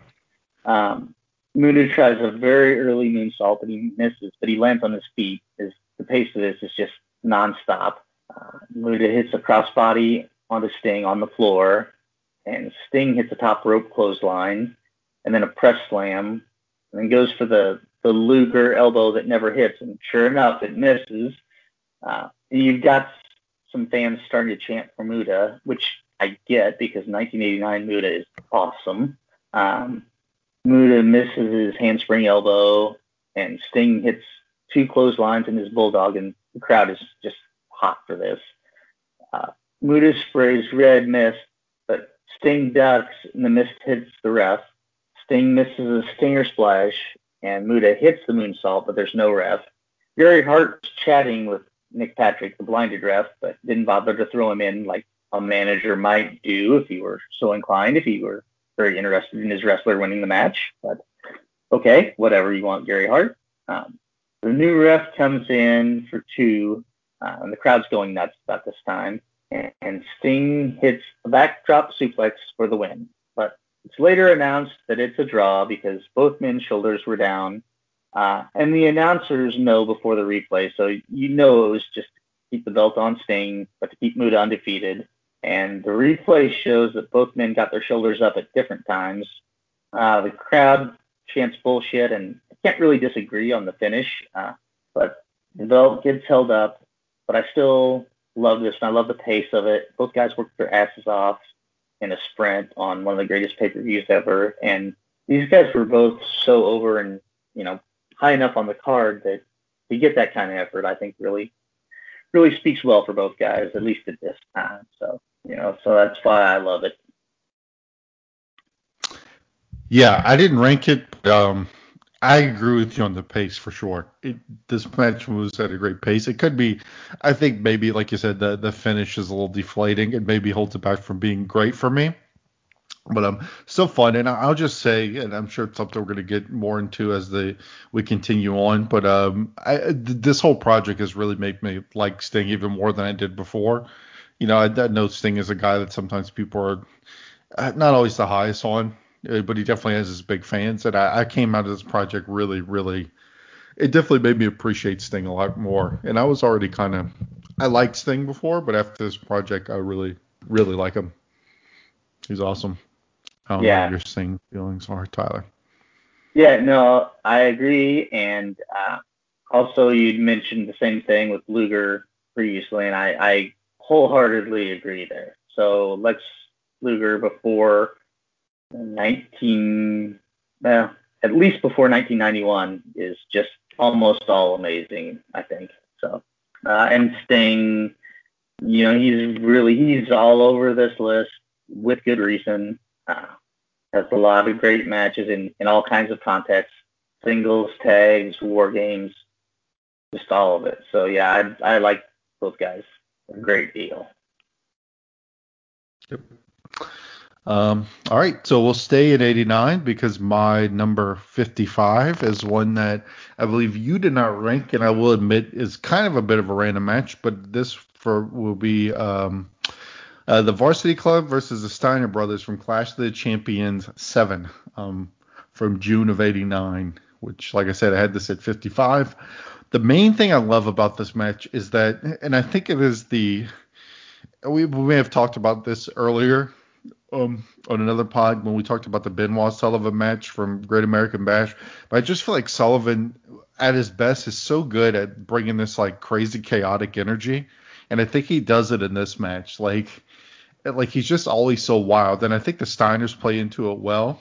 Muta tries a very early moonsault, but he misses, but he lands on his feet. The pace of this is just nonstop. Muta hits a crossbody onto Sting on the floor, and Sting hits a top rope clothesline, and then a press slam, and then goes for the Luger elbow that never hits, and sure enough, it misses. You've got some fans starting to chant for Muta, which I get because 1989 Muta is awesome. Muta misses his handspring elbow, and Sting hits 2 clotheslines in his bulldog, and the crowd is just hot for this. Muta sprays red mist, but Sting ducks, and the mist hits the ref. Sting misses a stinger splash, and Muta hits the moonsault, but there's no ref. Gary Hart's chatting with Nick Patrick, the blinded ref, but didn't bother to throw him in like a manager might do if he were so inclined, if he were very interested in his wrestler winning the match. But okay, whatever you want, Gary Hart. The new ref comes in for 2, and the crowd's going nuts about this time. And Sting hits a backdrop suplex for the win. But it's later announced that it's a draw because both men's shoulders were down. And the announcers know before the replay, so you know it was just to keep the belt on Sting, but to keep Muta undefeated. And the replay shows that both men got their shoulders up at different times. The crowd chants bullshit, and I can't really disagree on the finish, but the belt gets held up. But I still love this, and I love the pace of it. Both guys worked their asses off in a sprint on one of the greatest pay-per-views ever, and these guys were both so over and, high enough on the card that to get that kind of effort, I think really speaks well for both guys, at least at this time. So, so that's why I love it. Yeah, I didn't rank it. I agree with you on the pace for sure. This match was at a great pace. It could be, I think maybe like you said, the finish is a little deflating and maybe holds it back from being great for me. But still fun, and I'll just say, and I'm sure it's something we're going to get more into as we continue on. But this whole project has really made me like Sting even more than I did before. I know Sting is a guy that sometimes people are not always the highest on, but he definitely has his big fans. And I came out of this project really, really. It definitely made me appreciate Sting a lot more. And I was already I liked Sting before, but after this project, I really, really like him. He's awesome. I don't know what your Sting feelings are, Tyler. Yeah, no, I agree. And also, you'd mentioned the same thing with Luger previously, and I wholeheartedly agree there. So Lex Luger before at least before 1991 is just almost all amazing, I think. So, and Sting, he's all over this list with good reason. Has a lot of great matches in all kinds of contexts, singles, tags, war games, just all of it. So yeah, I like both guys a great deal. Yep. All right, so we'll stay at 89 because my number 55 is one that I believe you did not rank, and I will admit is kind of a bit of a random match, but this will be the Varsity Club versus the Steiner Brothers from Clash of the Champions 7 from June of 89, which, like I said, I had this at 55. The main thing I love about this match is that, and I think it is we may have talked about this earlier on another pod when we talked about the Benoit Sullivan match from Great American Bash, but I just feel like Sullivan at his best is so good at bringing this like crazy chaotic energy, and I think he does it in this match. Like he's just always so wild, and I think the Steiners play into it well.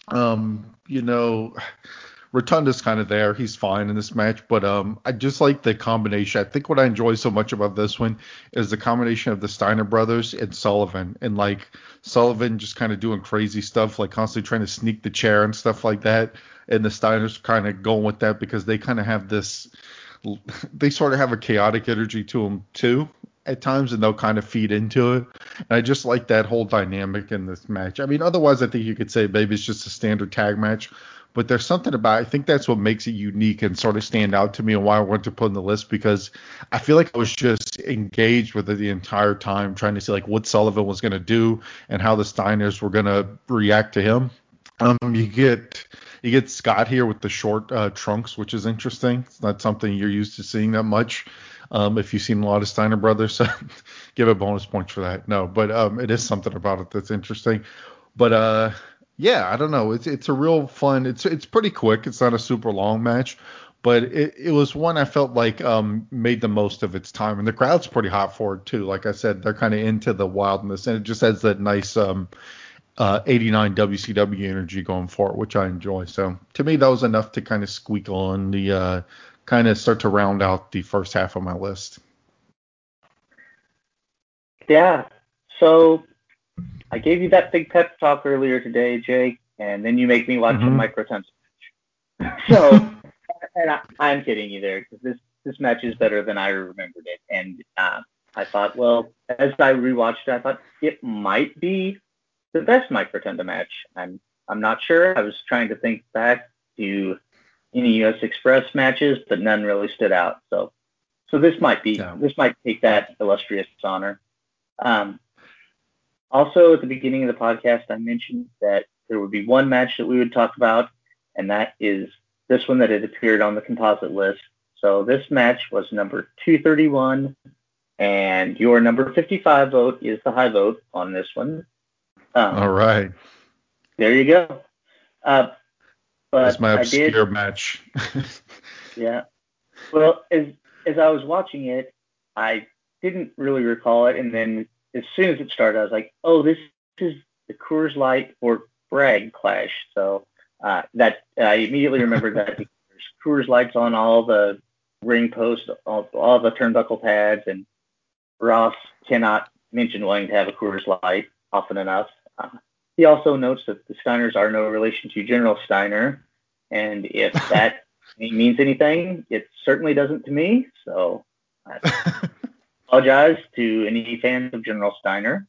Rotunda's kind of there. He's fine in this match, but I just like the combination. I think what I enjoy so much about this one is the combination of the Steiner brothers and Sullivan, and like Sullivan just kind of doing crazy stuff, like constantly trying to sneak the chair and stuff like that, and the Steiners kind of going with that because they kind of have this, they sort of have a chaotic energy to them too at times, and they'll kind of feed into it. And I just like that whole dynamic in this match. I mean, otherwise I think you could say maybe it's just a standard tag match. But there's something about I think that's what makes it unique and sort of stand out to me and why I wanted to put in the list, because I feel like I was just engaged with it the entire time, trying to see like what Sullivan was going to do and how the Steiners were going to react to him. You get Scott here with the short trunks, which is interesting. It's not something you're used to seeing that much. If you've seen a lot of Steiner brothers, so give a bonus points for that. No, but it is something about it that's interesting. But yeah, I don't know. It's a real fun. It's pretty quick. It's not a super long match, but it was one I felt like made the most of its time, and the crowd's pretty hot for it too. Like I said, they're kind of into the wildness, and it just has that nice 89 WCW energy going for it, which I enjoy. So to me, that was enough to kind of squeak on the kind of start to round out the first half of my list. Yeah. So I gave you that big pep talk earlier today, Jake, and then you make me watch a Mike Rotunda match. So, and I'm kidding you there, because this match is better than I remembered it. And I thought, well, as I rewatched it, I thought it might be the best Mike Rotunda match. I'm not sure. I was trying to think back to any U.S. Express matches, but none really stood out. So this might take that illustrious honor. Also, at the beginning of the podcast, I mentioned that there would be one match that we would talk about, and that is this one that had appeared on the composite list. So this match was number 231, and your number 55 vote is the high vote on this one. All right. There you go. But that's my obscure match. Yeah. Well, as I was watching it, I didn't really recall it, and then as soon as it started, I was like, oh, this is the Coors Light or Bragg clash. So that I immediately remembered that because there's Coors Lights on all the ring posts, all the turnbuckle pads, and Ross cannot mention wanting to have a Coors Light often enough. He also notes that the Steiners are no relation to General Steiner, and if that means anything, it certainly doesn't to me. So I apologize to any fans of General Steiner.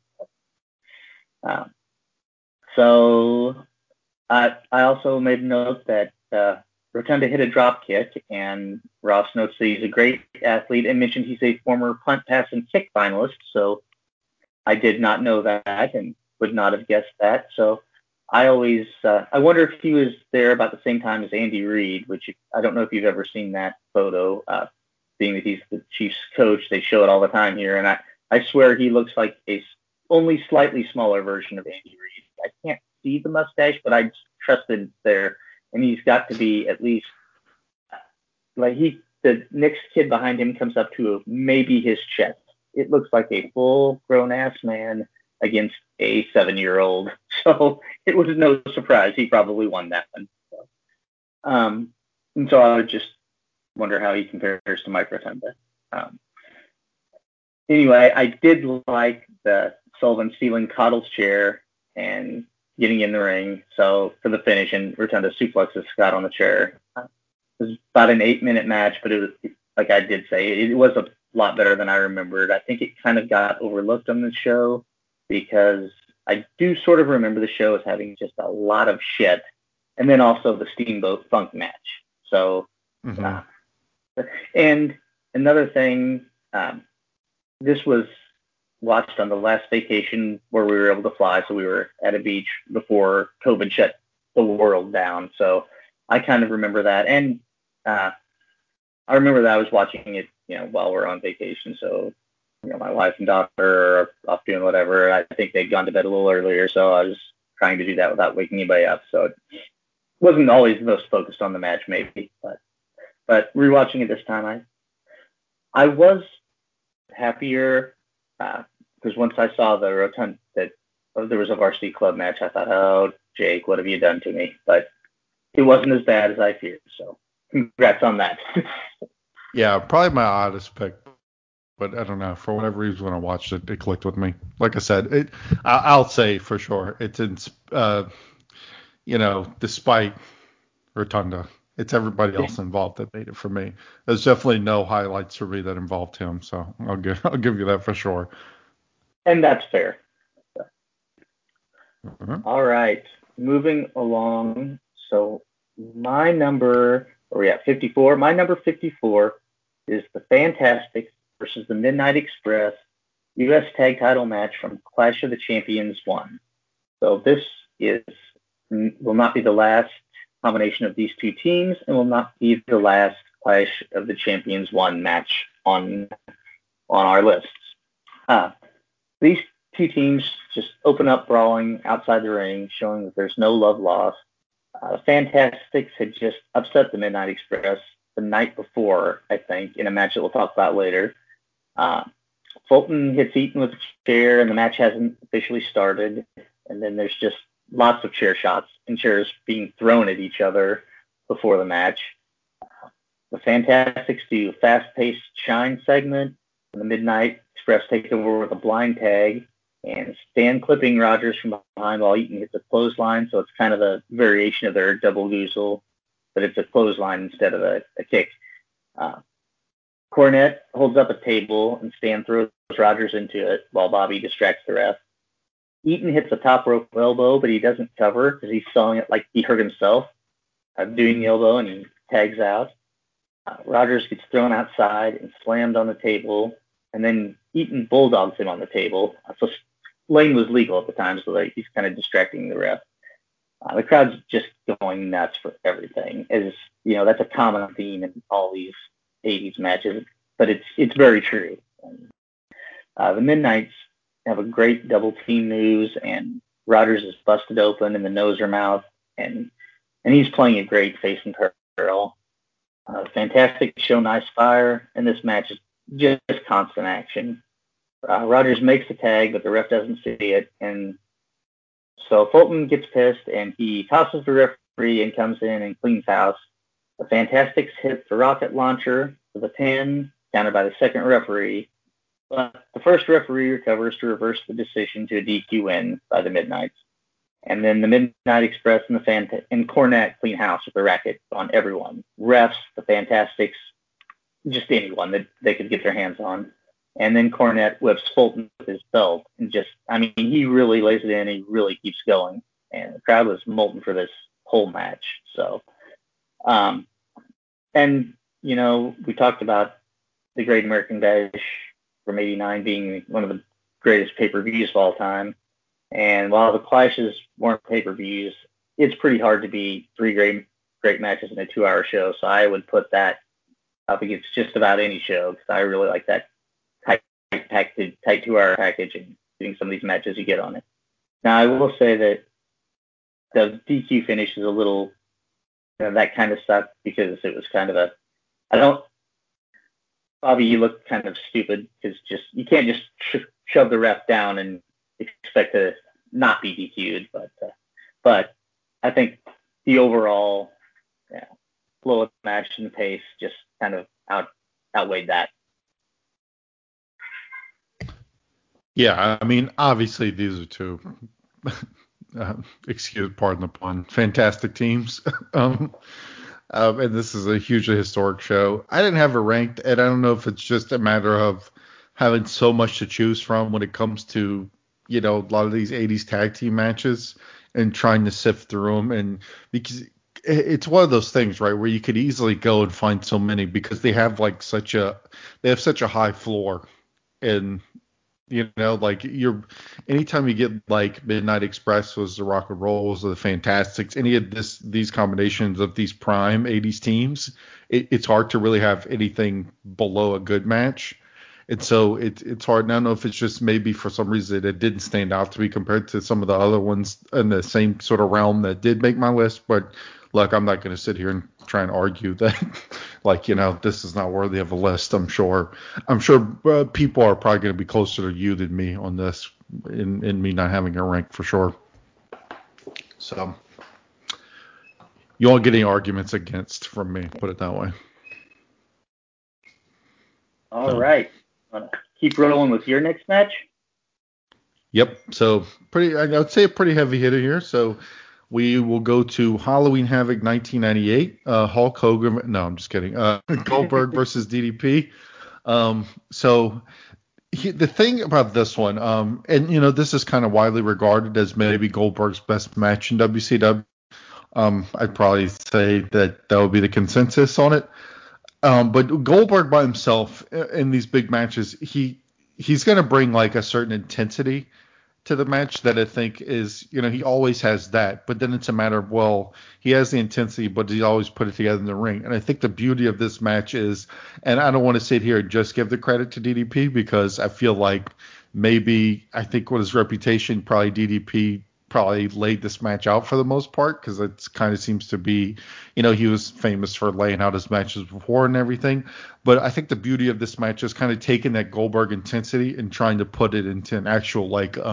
So I also made a note that Rotunda hit a drop kick, and Ross notes that he's a great athlete and mentioned he's a former punt, pass, and kick finalist. So I did not know that and would not have guessed that. So I always I wonder if he was there about the same time as Andy Reid, which I don't know if you've ever seen that photo. Being that he's the Chiefs coach, they show it all the time here, and I swear he looks like a only slightly smaller version of Andy Reid. I can't see the mustache, but I trusted there, and he's got to be at least like the next kid behind him comes up to maybe his chest. It looks like a full grown ass man against a 7-year-old. So it was no surprise he probably won that one. And so I would just wonder how he compares to Mike Rotunda. Anyway, I did like the Sullivan stealing Cottle's chair and getting in the ring. So for the finish, and Rotunda suplexes Scott on the chair. It was about an 8-minute match, but it was, like I did say, it was a lot better than I remembered. I think it kind of got overlooked on the show because I do sort of remember the show as having just a lot of shit, and then also the Steamboat Funk match. So, and another thing, this was watched on the last vacation where we were able to fly, so we were at a beach before COVID shut the world down. So I kind of remember that, and I remember that I was watching it, while we're on vacation. So, my wife and daughter are off doing whatever. I think they'd gone to bed a little earlier, so I was trying to do that without waking anybody up. So it wasn't always the most focused on the match, maybe, but rewatching it this time, I was happier because once I saw the Rotunda that there was a varsity club match, I thought, oh, Jake, what have you done to me? But it wasn't as bad as I feared. So congrats on that. Yeah, probably my oddest pick, but I don't know. For whatever reason, when I watched it, it clicked with me. Like I said, I'll say for sure, it's despite Rotunda, it's everybody else involved that made it for me. There's definitely no highlights for me that involved him, so I'll give you that for sure. And that's fair. Mm-hmm. All right, moving along. So my number, 54. My number 54 is the Fantastics versus the Midnight Express U.S. Tag Title match from Clash of the Champions 1. So this will not be the last combination of these two teams, and will not be the last Clash of the Champions 1 match on our lists. These two teams just open up brawling outside the ring, showing that there's no love lost. Fantastics had just upset the Midnight Express the night before, I think, in a match that we'll talk about later. Fulton hits Eaton with a chair, and the match hasn't officially started. And then there's just lots of chair shots and chairs being thrown at each other before the match. The Fantastics do a fast-paced shine segment, and the Midnight Express take over with a blind tag, and Stan clipping Rogers from behind while Eaton hits a clothesline. So it's kind of a variation of their double goozle, but it's a clothesline instead of a kick. Cornette holds up a table, and Stan throws Rogers into it while Bobby distracts the ref. Eaton hits a top rope elbow, but he doesn't cover because he's selling it like he hurt himself doing the elbow, and he tags out. Rogers gets thrown outside and slammed on the table, and then Eaton bulldogs him on the table. So Lane was legal at the time, so he's kind of distracting the ref. The crowd's just going nuts for everything. That's a common theme in all these 80s matches, but it's very true. The Midnights have a great double team moves, and Rogers is busted open in the nose or mouth, and he's playing it great facing Pearl. Fantastic show nice fire, and this match is just constant action. Rogers makes the tag, but the ref doesn't see it, and so Fulton gets pissed, and he tosses the referee and comes in and cleans house. The Fantastics hit the rocket launcher for the pin, countered by the second referee, but the first referee recovers to reverse the decision to a DQ win by the Midnights. And then the Midnight Express and Cornette clean house with the racket on everyone. Refs, the Fantastics, just anyone that they could get their hands on. And then Cornette whips Fulton with his belt. And he really lays it in. He really keeps going. And the crowd was molten for this whole match. So, we talked about the Great American Bash from '89 being one of the greatest pay-per-views of all time. And while the Clashes weren't pay-per-views, it's pretty hard to beat three great matches in a 2-hour show. So I would put that up against just about any show because I really like that tight 2-hour package and getting some of these matches you get on it. Now, I will say that the DQ finish is a little, that kind of sucked because it was kind of Bobby, you look kind of stupid because you can't just shove the ref down and expect to not be DQ'd. But I think the overall flow of the match and the pace just kind of outweighed that. Yeah, I mean, obviously these are two, pardon the pun, fantastic teams. And this is a hugely historic show. I didn't have it ranked, and I don't know if it's just a matter of having so much to choose from when it comes to, a lot of these 80s tag team matches and trying to sift through them. And because it's one of those things, right, where you could easily go and find so many because they have such a high floor. And like anytime you get like Midnight Express was the Rock and Rolls or the Fantastics, any of these combinations of these prime 80s teams, it's hard to really have anything below a good match. And so it's hard. And I don't know if it's just maybe for some reason it didn't stand out to me compared to some of the other ones in the same sort of realm that did make my list. But look, I'm not going to sit here and try and argue that this is not worthy of a list. I'm sure people are probably going to be closer to you than me on this in me not having a rank for sure. So you won't get any arguments against from me, put it that way. All right. Keep rolling with your next match. Yep. So I would say a pretty heavy hitter here. So we will go to Halloween Havoc 1998. Hulk Hogan. No, I'm just kidding. Goldberg versus DDP. So the thing about this one, and this is kind of widely regarded as maybe Goldberg's best match in WCW. I'd probably say that would be the consensus on it. But Goldberg by himself in these big matches, he's going to bring like a certain intensity to the match that I think is, he always has that. But then it's a matter of, well, he has the intensity, but he always put it together in the ring. And I think the beauty of this match is, and I don't want to sit here and just give the credit to DDP because I feel like I think with his reputation, probably DDP probably laid this match out for the most part because it kind of seems to be, he was famous for laying out his matches before and everything. But I think the beauty of this match is kind of taking that Goldberg intensity and trying to put it into an actual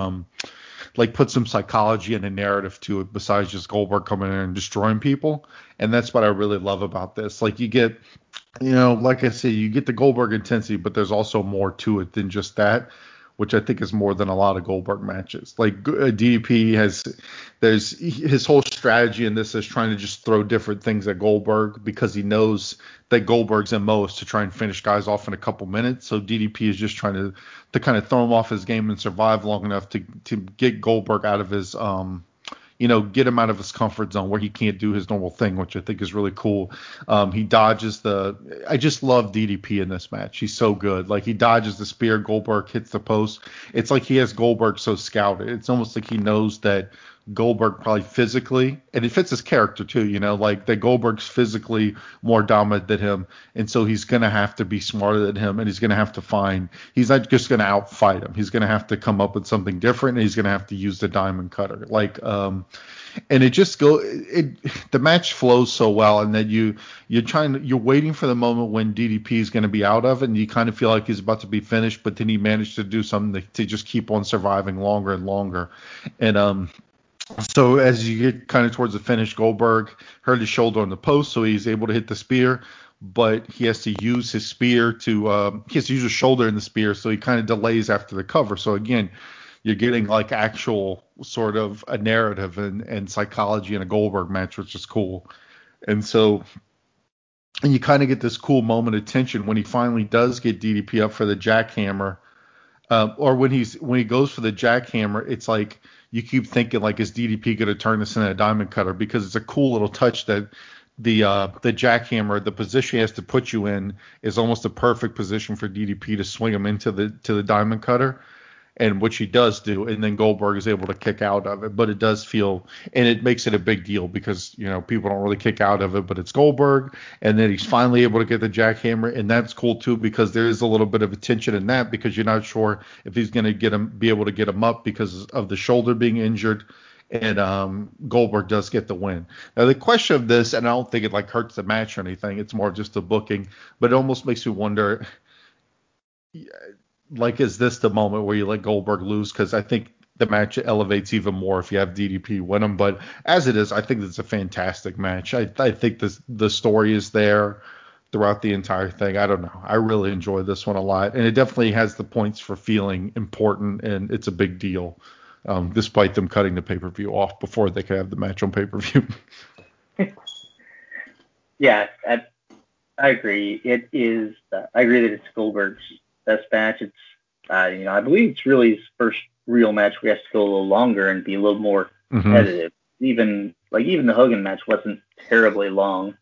put some psychology and a narrative to it besides just Goldberg coming in and destroying people. And that's what I really love about this. Like you get, like I said, you get the Goldberg intensity, but there's also more to it than just that, which I think is more than a lot of Goldberg matches. Like DDP there's his whole strategy in this is trying to just throw different things at Goldberg because he knows that Goldberg's MO is to try and finish guys off in a couple minutes. So DDP is just trying to kind of throw him off his game and survive long enough to get Goldberg out of his get him out of his comfort zone where he can't do his normal thing, which I think is really cool. He dodges I just love DDP in this match. He's so good. Like he dodges the spear, Goldberg hits the post. It's like he has Goldberg so scouted. It's almost like he knows that Goldberg probably physically, and it fits his character too, like that Goldberg's physically more dominant than him. And so he's going to have to be smarter than him. And he's going to have to he's not just going to outfight him. He's going to have to come up with something different. And he's going to have to use the diamond cutter. And it just the match flows so well. And that you're waiting for the moment when DDP is going to be out of it. And you kind of feel like he's about to be finished, but then he managed to do something to just keep on surviving longer and longer. And, so as you get kind of towards the finish, Goldberg hurt his shoulder on the post, so he's able to hit the spear, but he has to use his spear he has to use his shoulder in the spear, so he kind of delays after the cover. So again, you're getting like actual sort of a narrative and psychology in a Goldberg match, which is cool. And you kind of get this cool moment of tension when he finally does get DDP up for the jackhammer. Or when he goes for the jackhammer, it's like you keep thinking like, is DDP going to turn this into a diamond cutter? Because it's a cool little touch that the jackhammer, the position he has to put you in, is almost a perfect position for DDP to swing him into the diamond cutter. And which he does do, and then Goldberg is able to kick out of it. But it does feel, and it makes it a big deal because, people don't really kick out of it, but it's Goldberg, and then he's finally able to get the jackhammer, and that's cool too because there is a little bit of a tension in that because you're not sure if he's going to be able to get him up because of the shoulder being injured. And Goldberg does get the win. Now the question of this, and I don't think it hurts the match or anything, it's more just the booking, but it almost makes me wonder. Is this the moment where you let Goldberg lose? Because I think the match elevates even more if you have DDP win them. But as it is, I think it's a fantastic match. I think the story is there throughout the entire thing. I don't know. I really enjoy this one a lot, and it definitely has the points for feeling important, and it's a big deal, despite them cutting the pay-per-view off before they could have the match on pay-per-view. Yeah, I agree. It is. I agree that it's Goldberg's best match. It's, I believe it's really his first real match where he has to go a little longer and be a little more competitive. Even the Hogan match wasn't terribly long.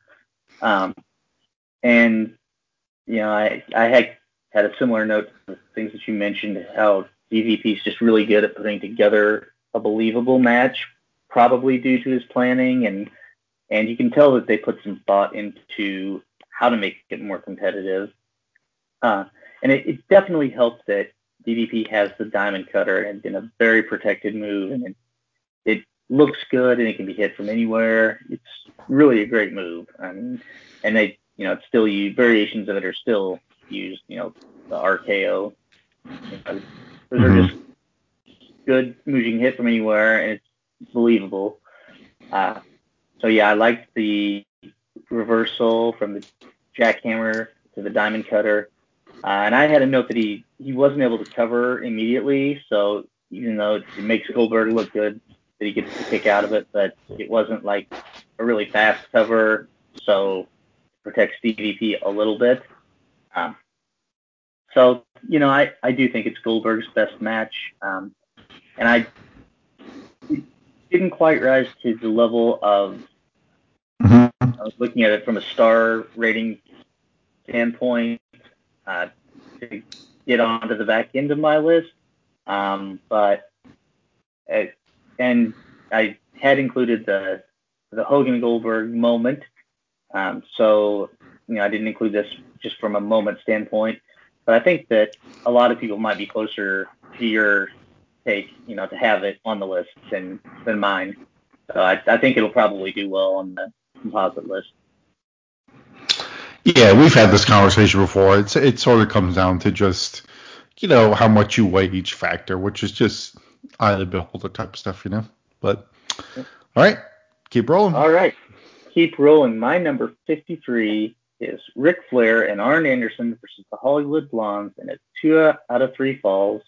And I had a similar note to the things that you mentioned, how DVP is just really good at putting together a believable match, probably due to his planning, and you can tell that they put some thought into how to make it more competitive. And it definitely helps that DVP has the Diamond Cutter and in a very protected move, and it looks good and it can be hit from anywhere. It's really a great move. And they, it's still used, variations of it are still used, the RKO. Those are just good moves you can hit from anywhere, and it's believable. So yeah, I liked the reversal from the jackhammer to the Diamond Cutter. And I had a note that he wasn't able to cover immediately, so even though it makes Goldberg look good that he gets the kick out of it, but it wasn't like a really fast cover, so it protects DVP a little bit. So, I do think it's Goldberg's best match, and I didn't quite rise to the level of, I was looking at it from a star rating standpoint, to get onto the back end of my list. But I had included the Hogan Goldberg moment. So, I didn't include this just from a moment standpoint, but I think that a lot of people might be closer to your take, to have it on the list than mine. So I think it'll probably do well on the composite list. Yeah, we've had this conversation before. It sort of comes down to just, how much you weigh each factor, which is just eye of the beholder type of stuff, But, all right, keep rolling. All right, keep rolling. My number 53 is Ric Flair and Arn Anderson versus the Hollywood Blondes in a 2 out of 3 falls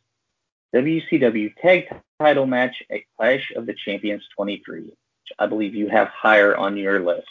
WCW Tag Title match at Clash of the Champions 23, which I believe you have higher on your list.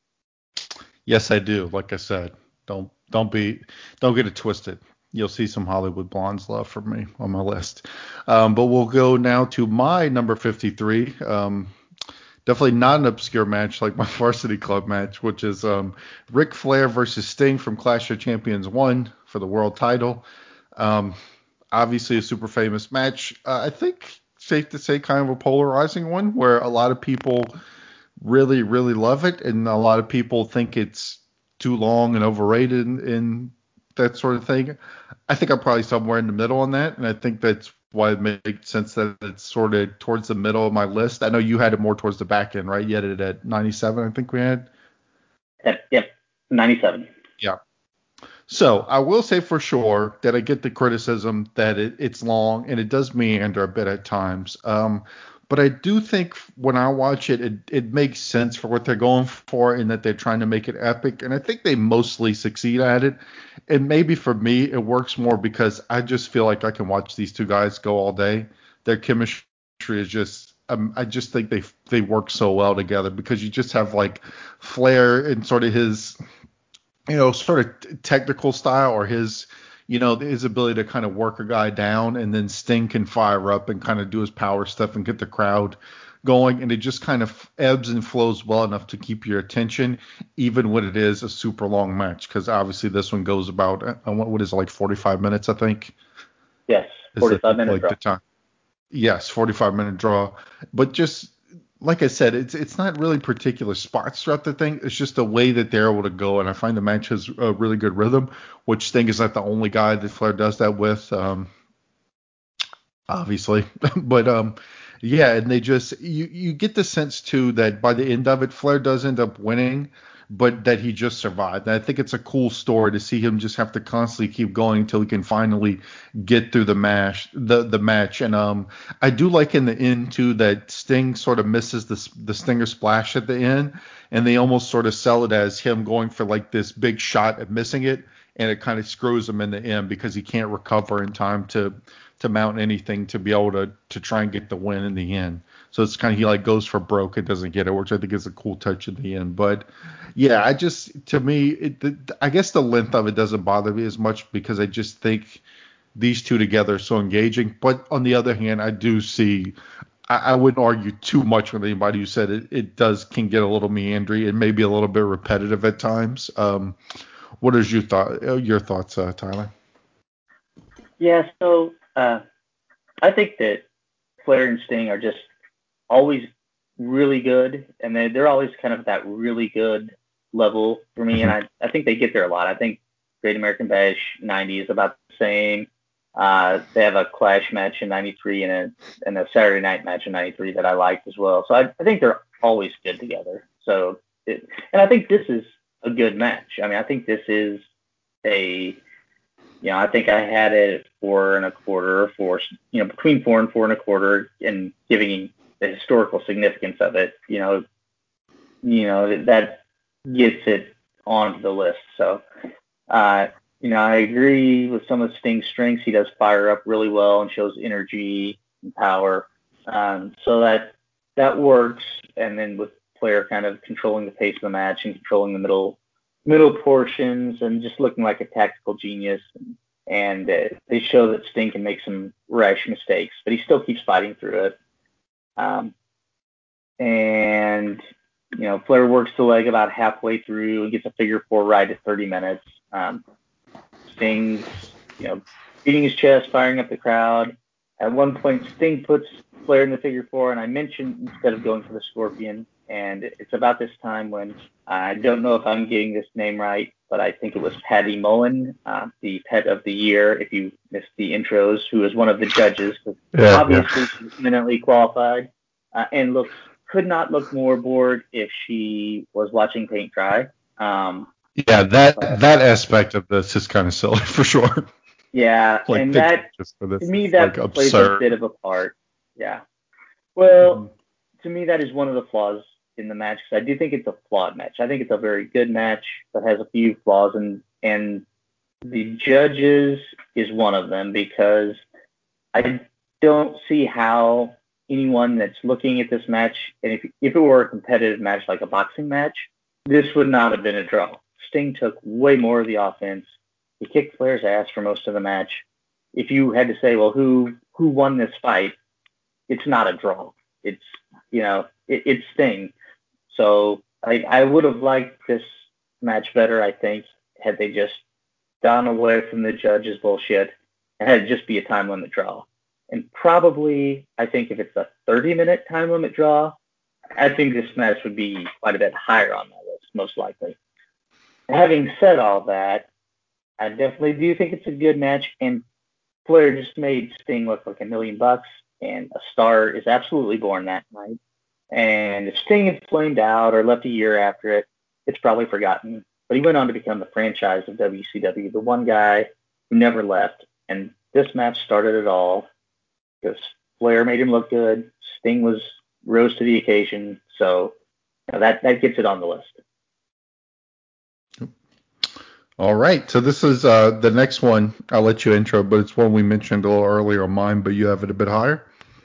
Yes, I do. Like I said, don't get it twisted. You'll see some Hollywood Blondes love from me on my list. But we'll go now to my number 53. Definitely not an obscure match like my Varsity Club match, which is Ric Flair versus Sting from Clash of Champions 1 for the world title. Obviously a super famous match. I think safe to say kind of a polarizing one where a lot of people really, really love it, and a lot of people think it's too long and overrated and that sort of thing. I think I'm probably somewhere in the middle on that, and I think that's why it makes sense that it's sort of towards the middle of my list. I know you had it more towards the back end, right? You had it at 97, I think we had. Yep, 97. Yeah. So I will say for sure that I get the criticism that it's long and it does meander a bit at times. But I do think when I watch it, it makes sense for what they're going for in that they're trying to make it epic. And I think they mostly succeed at it. And maybe for me, it works more because I just feel like I can watch these two guys go all day. Their chemistry is just, I just think they work so well together because you just have like Flair and sort of his, sort of technical style or his ability to kind of work a guy down, and then Sting can fire up and kind of do his power stuff and get the crowd going, and it just kind of ebbs and flows well enough to keep your attention, even when it is a super long match, because obviously this one goes about, what is it, like 45 minutes, I think? Yes, 45-minute draw. The time. Yes, 45-minute draw. But just like I said, it's not really particular spots throughout the thing. It's just the way that they're able to go, and I find the match has a really good rhythm, which Sting is not the only guy that Flair does that with, obviously. But yeah, and they just you get the sense too that by the end of it, Flair does end up winning, but that he just survived. And I think it's a cool story to see him just have to constantly keep going until he can finally get through the match. And I do like in the end too that Sting sort of misses the Stinger splash at the end, and they almost sort of sell it as him going for like this big shot at missing it, and it kind of screws him in the end because he can't recover in time to mount anything to be able to try and get the win in the end. So it's kind of he like goes for broke and doesn't get it, which I think is a cool touch at the end. But yeah, to me, I guess the length of it doesn't bother me as much because I just think these two together are so engaging. But on the other hand, I do see. I wouldn't argue too much with anybody who said it can get a little meandering and maybe a little bit repetitive at times. What is your thoughts, Tyler? Yeah, so I think that Flair and Sting are just always really good, and they're always kind of that really good level for me, and I think they get there a lot. I think Great American Bash 90 is about the same. They have a Clash match in 93 and a Saturday Night match in 93 that I liked as well. So I think they're always good together. And I think this is a good match. I mean, I think this is I think I had it at 4.25, between 4 and 4.25, and giving the historical significance of it, that gets it onto the list. So, I agree with some of Sting's strengths. He does fire up really well and shows energy and power. So that works. And then with Flair kind of controlling the pace of the match and controlling the middle portions and just looking like a tactical genius. And they show that Sting can make some rash mistakes, but he still keeps fighting through it. Flair works the leg about halfway through and gets a figure 4 right at 30 minutes. Sting's, beating his chest, firing up the crowd. At one point, Sting puts Flair in the figure 4, and I mentioned instead of going for the Scorpion. And it's about this time when I don't know if I'm getting this name right, but I think it was Patty Mullen, the pet of the year, if you missed the intros, who was one of the judges. Obviously, she's eminently qualified and could not look more bored if she was watching paint dry. That aspect of this is kind of silly for sure. Yeah, and that, to me, that plays a bit of a part. Yeah. Well, to me, that is one of the flaws in the match, because I do think it's a flawed match. I think it's a very good match that has a few flaws, and the judges is one of them, because I don't see how anyone that's looking at this match, and if it were a competitive match like a boxing match, this would not have been a draw. Sting took way more of the offense. He kicked Flair's ass for most of the match. If you had to say, well, who won this fight, it's not a draw. It's it's Sting. So I would have liked this match better, I think, had they just gone away from the judges' bullshit and had it just be a time limit draw. And probably, I think if it's a 30-minute time limit draw, I think this match would be quite a bit higher on my list, most likely. Having said all that, I definitely do think it's a good match, and Flair just made Sting look like $1 million, and a star is absolutely born that night. And if Sting had flamed out or left a year after it, it's probably forgotten. But he went on to become the franchise of WCW, the one guy who never left. And this match started it all because Flair made him look good. Sting rose to the occasion. So that gets it on the list. All right. So this is the next one. I'll let you intro, but it's one we mentioned a little earlier on mine, but you have it a bit higher.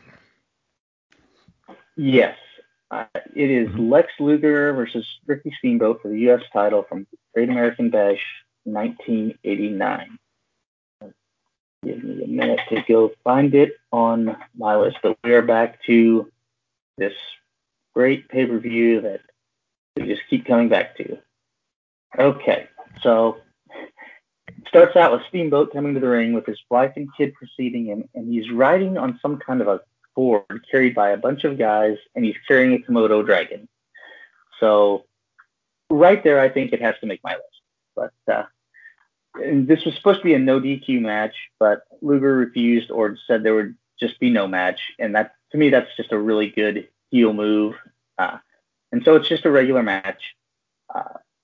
Yes. It is Lex Luger versus Ricky Steamboat for the U.S. title from Great American Bash 1989. Give me a minute to go find it on my list, but we are back to this great pay-per-view that we just keep coming back to. Okay, so it starts out with Steamboat coming to the ring with his wife and kid preceding him, and he's riding on some kind of a board carried by a bunch of guys, and he's carrying a Komodo dragon. So right there, I think it has to make my list. But and this was supposed to be a no DQ match, but Luger refused or said there would just be no match, and that, to me, that's just a really good heel move. And so it's just a regular match.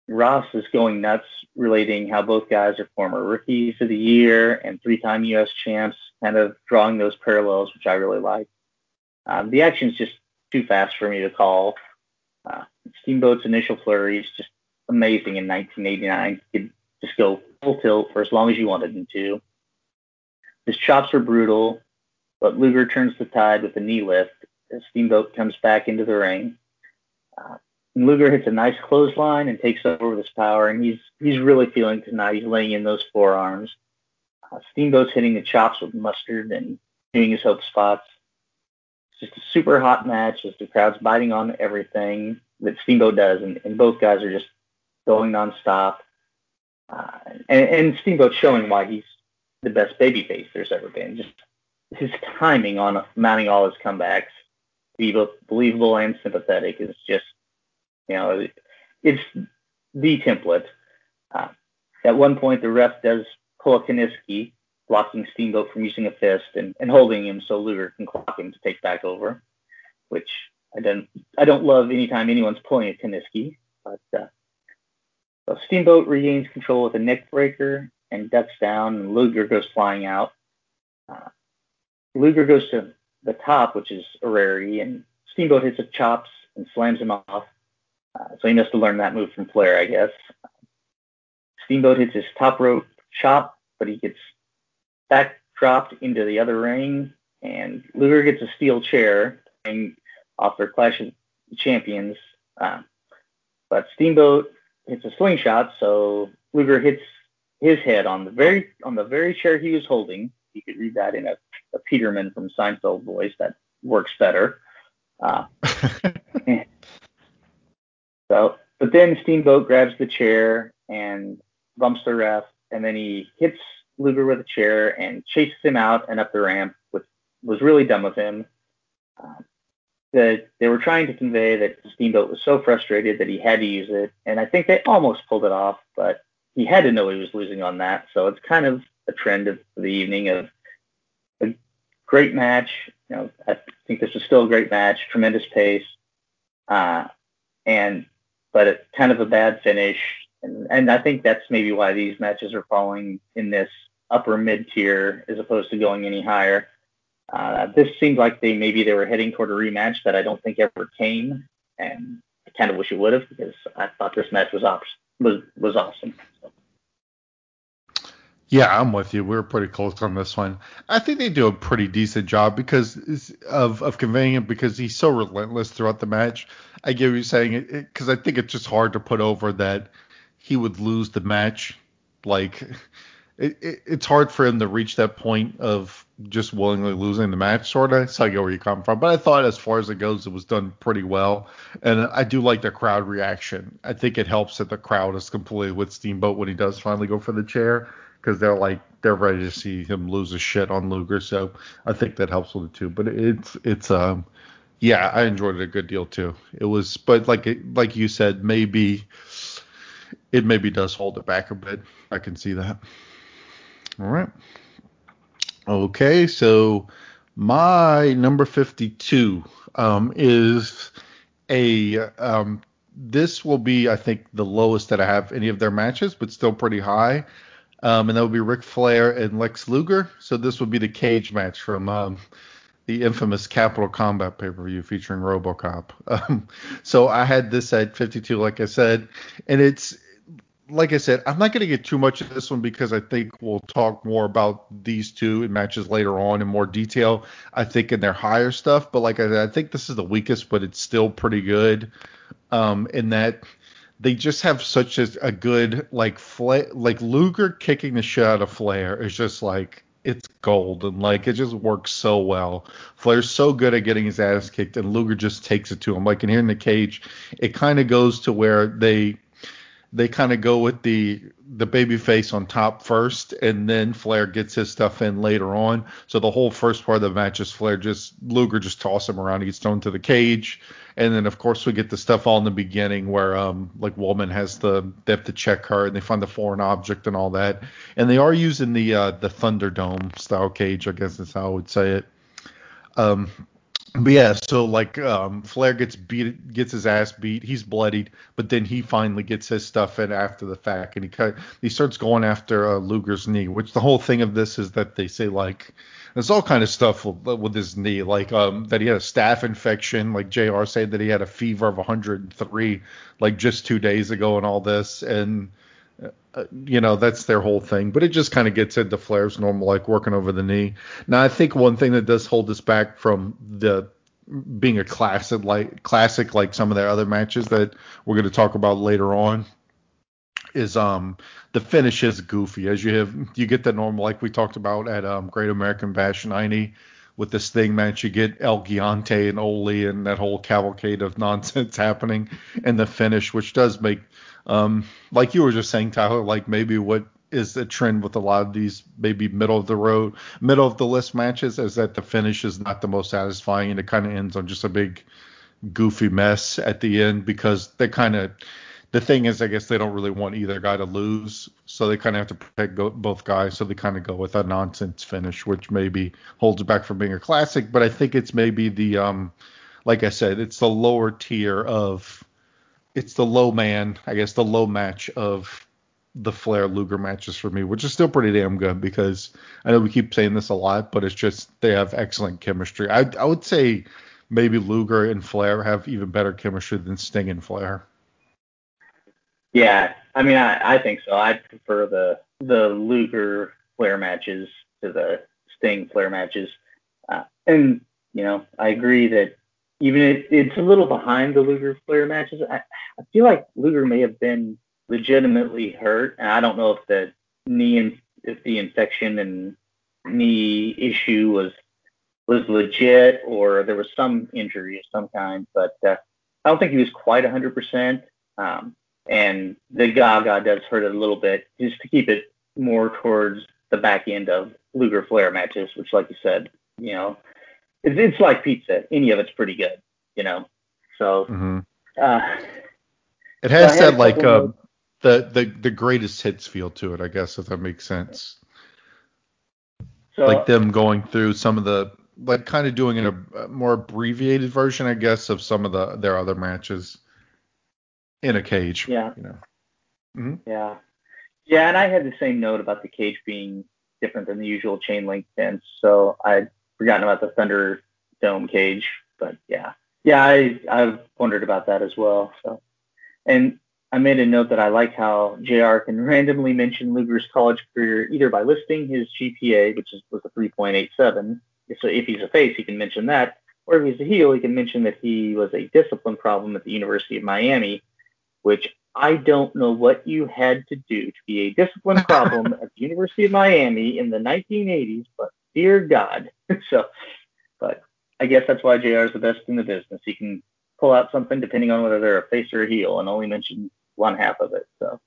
Ross is going nuts, relating how both guys are former rookies of the year and three-time U.S. champs, kind of drawing those parallels, which I really like. The action's just too fast for me to call. Steamboat's initial flurry is just amazing in 1989. He could just go full tilt for as long as you wanted him to. His chops are brutal, but Luger turns the tide with a knee lift as Steamboat comes back into the ring. Luger hits a nice clothesline and takes over with his power, and he's really feeling tonight. He's laying in those forearms. Steamboat's hitting the chops with mustard and doing his hope spots. It's just a super hot match as the crowd's biting on everything that Steamboat does, and both guys are just going nonstop. And Steamboat showing why he's the best babyface there's ever been. Just his timing on mounting all his comebacks, be both believable and sympathetic, is just, it's the template. At one point, the ref does pull a Kiniski, blocking Steamboat from using a fist and holding him so Luger can clock him to take back over, which I don't love anytime anyone's pulling a Kiniski. But so Steamboat regains control with a neck breaker and ducks down, and Luger goes flying out. Luger goes to the top, which is a rarity, and Steamboat hits his chops and slams him off. So he must have learned that move from Flair, I guess. Steamboat hits his top rope chop, but he gets back dropped into the other ring, and Luger gets a steel chair and off their Clash of Champions. But Steamboat hits a slingshot, so Luger hits his head on the very chair he was holding. You could read that in a Peterman from Seinfeld voice. That works better. But then Steamboat grabs the chair and bumps the ref, and then he hits Luger with a chair and chases him out and up the ramp, which was really dumb of him. That they were trying to convey that Steamboat was so frustrated that he had to use it, and I think they almost pulled it off, but he had to know he was losing on that. So it's kind of a trend of the evening of a great match. I think this is still a great match, tremendous pace, but it's kind of a bad finish. And I think that's maybe why these matches are falling in this upper mid tier as opposed to going any higher. This seemed like they were heading toward a rematch that I don't think ever came, and I kind of wish it would have, because I thought this match was awesome. So. Yeah, I'm with you. We were pretty close on this one. I think they do a pretty decent job because of conveying it, because he's so relentless throughout the match. I get what you're saying, because I think it's just hard to put over that he would lose the match. Like, it's hard for him to reach that point of just willingly losing the match, sort of. So I get where you come from. But I thought, as far as it goes, it was done pretty well. And I do like the crowd reaction. I think it helps that the crowd is completely with Steamboat when he does finally go for the chair, because they're ready to see him lose his shit on Luger. So I think that helps with it too. But yeah, I enjoyed it a good deal too. It was, but like you said, maybe does hold it back a bit. I can see that. All right. Okay, so my number 52 is this will be, I think, the lowest that I have any of their matches, but still pretty high. And that would be Ric Flair and Lex Luger. So this would be the cage match from the infamous Capital Combat pay-per-view featuring RoboCop. So I had this at 52, like I said, and it's, like I said, I'm not going to get too much of this one because I think we'll talk more about these two in matches later on in more detail, I think, in their higher stuff. But like I said, I think this is the weakest, but it's still pretty good in that they just have such a good, like Luger kicking the shit out of Flair is just like, it's gold, and like it just works so well. Flair's so good at getting his ass kicked, and Luger just takes it to him. Like in here in the cage, it kind of goes to where they kind of go with the baby face on top first, and then Flair gets his stuff in later on. So the whole first part of the match is Luger just toss him around, he gets thrown to the cage, and then of course we get the stuff all in the beginning where like Woman they have to check her, and they find the foreign object and all that, and they are using the Thunderdome style cage, I guess is how I would say it. But yeah, so like Flair gets his ass beat, he's bloodied, but then he finally gets his stuff in after the fact, and he starts going after Luger's knee. Which the whole thing of this is that they say like there's all kind of stuff with his knee, like that he had a staph infection, like JR said that he had a fever of 103 like just 2 days ago, and all this, and that's their whole thing. But it just kind of gets into Flair's normal, like working over the knee. Now, I think one thing that does hold us back from the being a classic like some of their other matches that we're going to talk about later on is the finish is goofy. As you get the normal, like we talked about at Great American Bash 90 with the Sting match, you get El Gigante and Ole and that whole cavalcade of nonsense happening, and the finish, which does make like you were just saying, Tyler, like maybe what is the trend with a lot of these maybe middle of the list matches is that the finish is not the most satisfying, and it kind of ends on just a big goofy mess at the end, because they kind of, the thing is, I guess they don't really want either guy to lose, so they kind of have to protect both guys, so they kind of go with a nonsense finish, which maybe holds it back from being a classic. But I think it's maybe like I said, it's the lower tier of, it's the low man, I guess, the low match of the Flair Luger matches for me, which is still pretty damn good, because I know we keep saying this a lot, but it's just they have excellent chemistry. I would say maybe Luger and Flair have even better chemistry than Sting and Flair. Yeah, I mean, I think so. I prefer the Luger Flair matches to the Sting Flair matches, and I agree that even if it's a little behind the Luger Flair matches, I feel like Luger may have been legitimately hurt, and I don't know if if the infection and knee issue was legit or there was some injury of some kind, but I don't think he was quite 100%. And the Gaga does hurt it a little bit, just to keep it more towards the back end of Luger Flair matches, which, like you said, it's like pizza. Any of it's pretty good, So Mm-hmm. uh, It so I has had a that like couple notes. the greatest hits feel to it, I guess, if that makes sense. Like So them going through some of the, like kind of doing a more abbreviated version, I guess, of some of their other matches in a cage. yeah, Mm-hmm. yeah, yeah. And I had the same note about the cage being different than the usual chain link fence. So I'd forgotten about the Thunderdome cage, but yeah, I've wondered about that as well. So. And I made a note that I like how JR can randomly mention Luger's college career either by listing his GPA, which was a 3.87. So if he's a face, he can mention that. Or if he's a heel, he can mention that he was a discipline problem at the University of Miami, which I don't know what you had to do to be a discipline problem at the University of Miami in the 1980s, but dear God. So, but I guess that's why JR is the best in the business. He can pull out something depending on whether they're a face or a heel and only mention one half of it. So,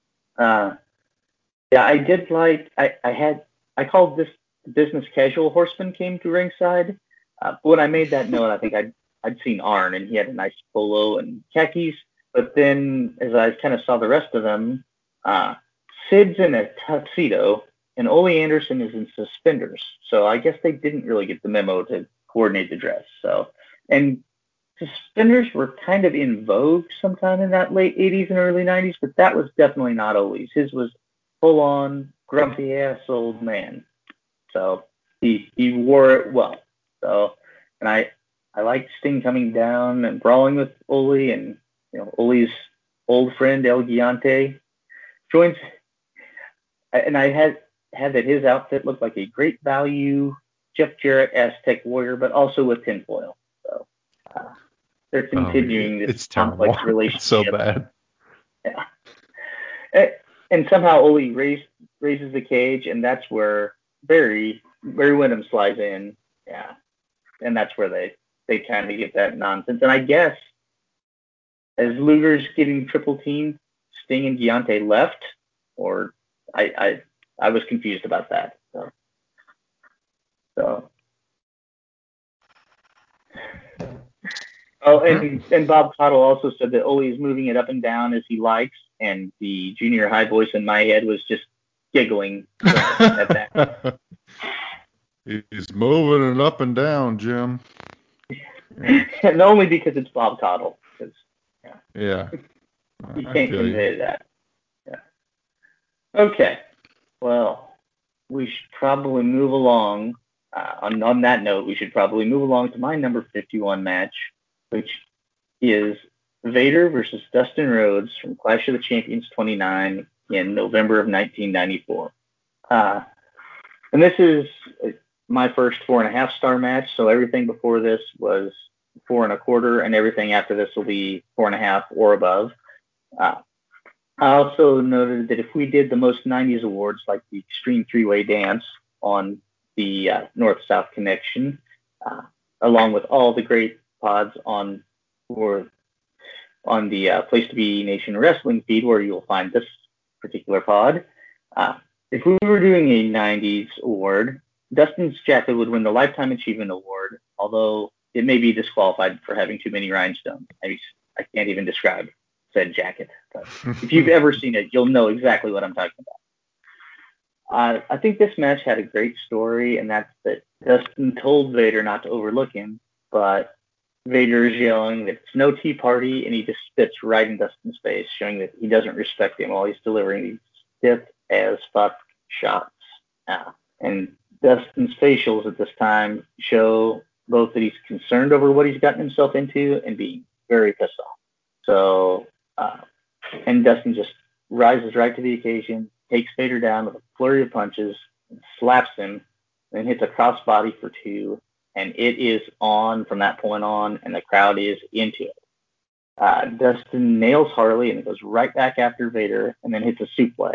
yeah, I did like, I called this business casual horseman came to ringside. But when I made that note, I think I'd seen Arn and he had a nice polo and khakis. But then as I kind of saw the rest of them, Sid's in a tuxedo and Ole Anderson is in suspenders. So I guess they didn't really get the memo to coordinate the dress. So, and suspenders were kind of in vogue sometime in that late 80s and early 90s, but that was definitely not Ole's. His was full on grumpy ass old man. So he wore it well. So, and I liked Sting coming down and brawling with Ole, and Ole's old friend El Gigante joins, and I had that his outfit looked like a great value Jeff Jarrett Aztec warrior, but also with tinfoil. So they're continuing this It's terrible. complex relationship. It's so bad. Yeah. And somehow Ole raises the cage, and that's where Barry Windham slides in. Yeah. And that's where they kind of get that nonsense. And I guess as Luger's getting triple teamed, Sting and Gigante left, or I was confused about that. So. Oh, and Bob Caudle also said that Ole is moving it up and down as he likes, and the junior high voice in my head was just giggling at that. He's moving it up and down, Jim. And only because it's Bob Caudle. Yeah. You can't convey that. Yeah. Okay. Well, we should probably move along. On that note, we should probably move along to my number 51 match, which is Vader versus Dustin Rhodes from Clash of the Champions 29 in November of 1994. And this is my first 4.5 star match, so everything before this was 4.25, and everything after this will be 4.5 or above. I also noted that if we did the most 90s awards, like the Extreme Three-Way Dance on the North-South Connection, along with all the great pods on the Place to Be Nation Wrestling feed, where you'll find this particular pod, if we were doing a 90s award, Dustin's jacket would win the Lifetime Achievement Award, although it may be disqualified for having too many rhinestones. I can't even describe said jacket. But if you've ever seen it, you'll know exactly what I'm talking about. I think this match had a great story, and that's that Dustin told Vader not to overlook him, but Vader is yelling that it's no tea party, and he just spits right in Dustin's face, showing that he doesn't respect him while he's delivering these stiff as fuck shots. And Dustin's facials at this time show both that he's concerned over what he's gotten himself into and being very pissed off. So, and Dustin just rises right to the occasion, takes Vader down with a flurry of punches, slaps him, then hits a crossbody for 2, and it is on from that point on, and the crowd is into it. Dustin nails Harley, and it goes right back after Vader, and then hits a suplex.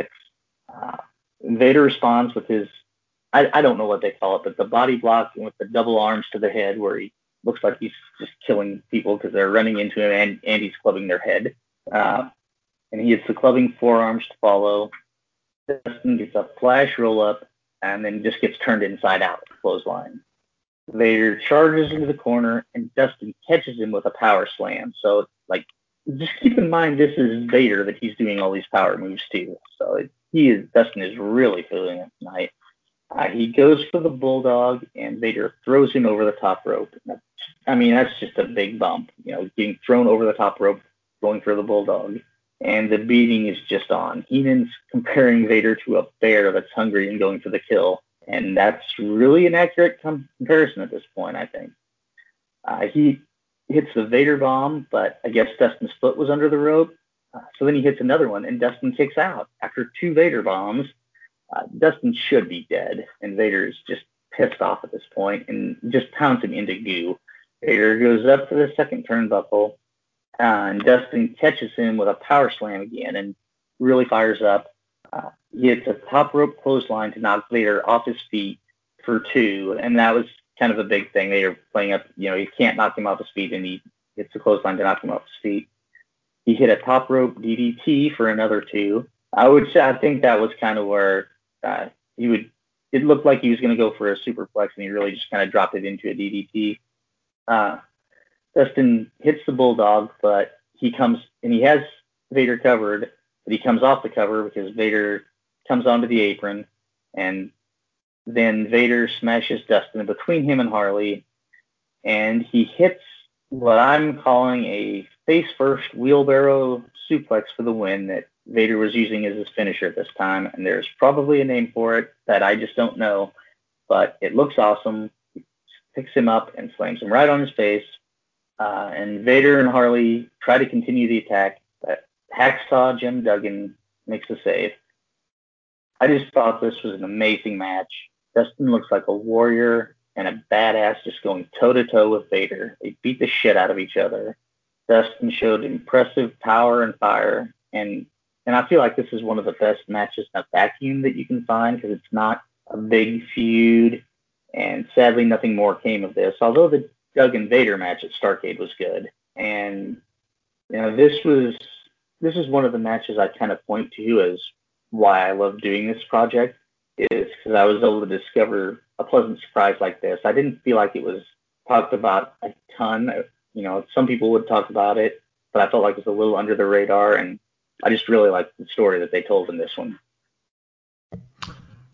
Vader responds with his, I don't know what they call it, but the body block with the double arms to the head, where he looks like he's just killing people because they're running into him and he's clubbing their head. And he hits the clubbing forearms to follow. Dustin gets a flash roll up and then just gets turned inside out, clothesline. Vader charges into the corner and Dustin catches him with a power slam. So, just keep in mind this is Vader that he's doing all these power moves to. So Dustin is really feeling it tonight. He goes for the bulldog, and Vader throws him over the top rope. That's just a big bump, getting thrown over the top rope, going for the bulldog. And the beating is just on. Heenan's comparing Vader to a bear that's hungry and going for the kill. And that's really an accurate comparison at this point, I think. He hits the Vader bomb, but I guess Dustin's foot was under the rope. So then he hits another one, and Dustin kicks out. After 2 Vader bombs, Dustin should be dead, and Vader is just pissed off at this point and just pounds him into goo. Vader goes up to the second turnbuckle, and Dustin catches him with a power slam again and really fires up. He hits a top rope clothesline to knock Vader off his feet for 2, and that was kind of a big thing. Vader playing up, you can't knock him off his feet, and he hits the clothesline to knock him off his feet. He hit a top rope DDT for another 2. I think that was kind of where it looked like he was going to go for a superplex, and he really just kind of dropped it into a DDT. Dustin hits the bulldog, but he has Vader covered, but he comes off the cover because Vader comes onto the apron, and then Vader smashes Dustin between him and Harley, and he hits what I'm calling a face-first wheelbarrow suplex for the win that Vader was using as his finisher at this time, and there's probably a name for it that I just don't know, but it looks awesome. He picks him up and slams him right on his face, and Vader and Harley try to continue the attack, but Hacksaw Jim Duggan makes a save. I just thought this was an amazing match. Dustin looks like a warrior and a badass just going toe-to-toe with Vader. They beat the shit out of each other. Dustin showed impressive power and fire, and I feel like this is one of the best matches in a vacuum that you can find because it's not a big feud, and sadly nothing more came of this, although the Duggan Vader match at Starrcade was good. And this is one of the matches I kind of point to as why I love doing this project, is because I was able to discover a pleasant surprise like this. I didn't feel like it was talked about a ton. Some people would talk about it, but I felt like it was a little under the radar, and I just really liked the story that they told in this one.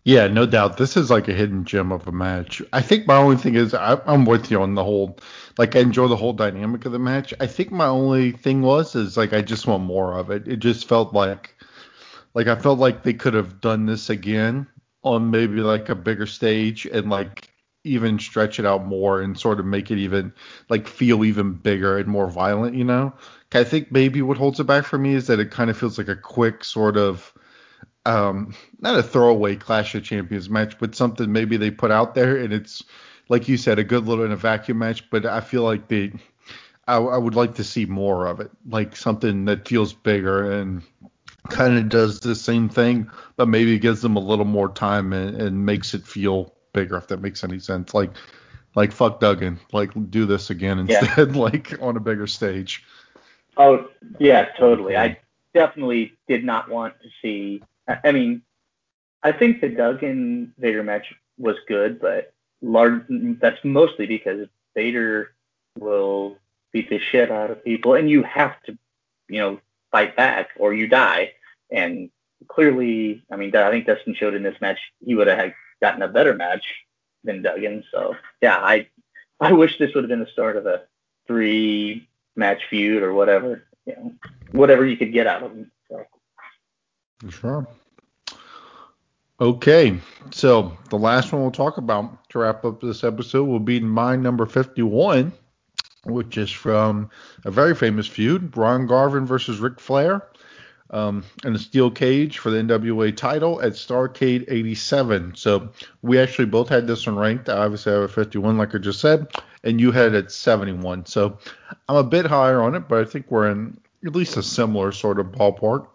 Yeah, no doubt. This is like a hidden gem of a match. I think my only thing is I'm with you on the whole, like I enjoy the whole dynamic of the match. I think my only thing is like I just want more of it. It just felt like I felt like they could have done this again on maybe like a bigger stage and like even stretch it out more and sort of make it even like feel even bigger and more violent, you know? I think maybe what holds it back for me is that it kind of feels like a quick sort of not a throwaway Clash of Champions match, but something maybe they put out there and it's like you said, a good little in a vacuum match, but I feel like I would like to see more of it, like something that feels bigger and kind of does the same thing, but maybe gives them a little more time and makes it feel bigger, if that makes any sense. Like fuck Duggan, like do this again Yeah. instead, like on a bigger stage. Oh, yeah, totally. Cool. I definitely did not want to see. I mean, I think the Duggan Vader match was good, but that's mostly because Vader will beat the shit out of people, and you have to, fight back or you die. And clearly, I mean, I think Dustin showed in this match he would have gotten a better match than Duggan. So yeah, I wish this would have been the start of a 3 match feud or whatever, whatever you could get out of him. So. For sure. Okay, so the last one we'll talk about to wrap up this episode will be my number 51, which is from a very famous feud, Ron Garvin versus Ric Flair, in a steel cage for the NWA title at Starrcade 87. So we actually both had this one ranked. I obviously have a 51, like I just said, and you had it at 71. So I'm a bit higher on it, but I think we're in at least a similar sort of ballpark.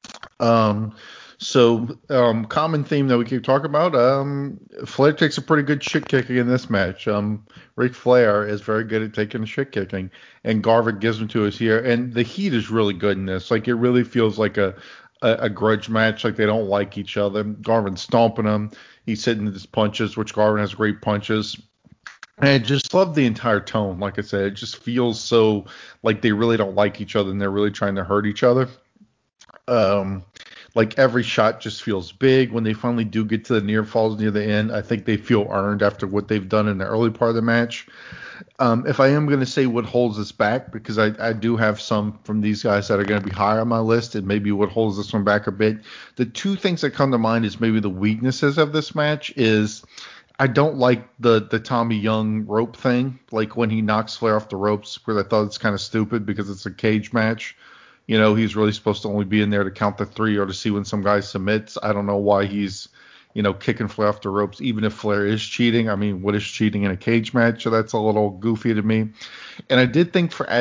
Common theme that we keep talking about. Flair takes a pretty good shit kicking in this match. Ric Flair is very good at taking the shit kicking, and Garvin gives him to us here. And the heat is really good in this. Like it really feels like a grudge match. Like they don't like each other. Garvin's stomping him. He's hitting his punches, which Garvin has great punches. And I just love the entire tone. Like I said, it just feels so like they really don't like each other and they're really trying to hurt each other. Um, like every shot just feels big. When they finally do get to the near falls near the end, I think they feel earned after what they've done in the early part of the match. If I am going to say what holds us back, because I do have some from these guys that are going to be higher on my list, and maybe what holds this one back a bit. The two things that come to mind is maybe the weaknesses of this match is I don't like the Tommy Young rope thing, like when he knocks Flair off the ropes, because I thought it's kind of stupid because it's a cage match. He's really supposed to only be in there to count the 3 or to see when some guy submits. I don't know why he's, kicking Flair off the ropes, even if Flair is cheating. I mean, what is cheating in a cage match? So that's a little goofy to me. And I did think for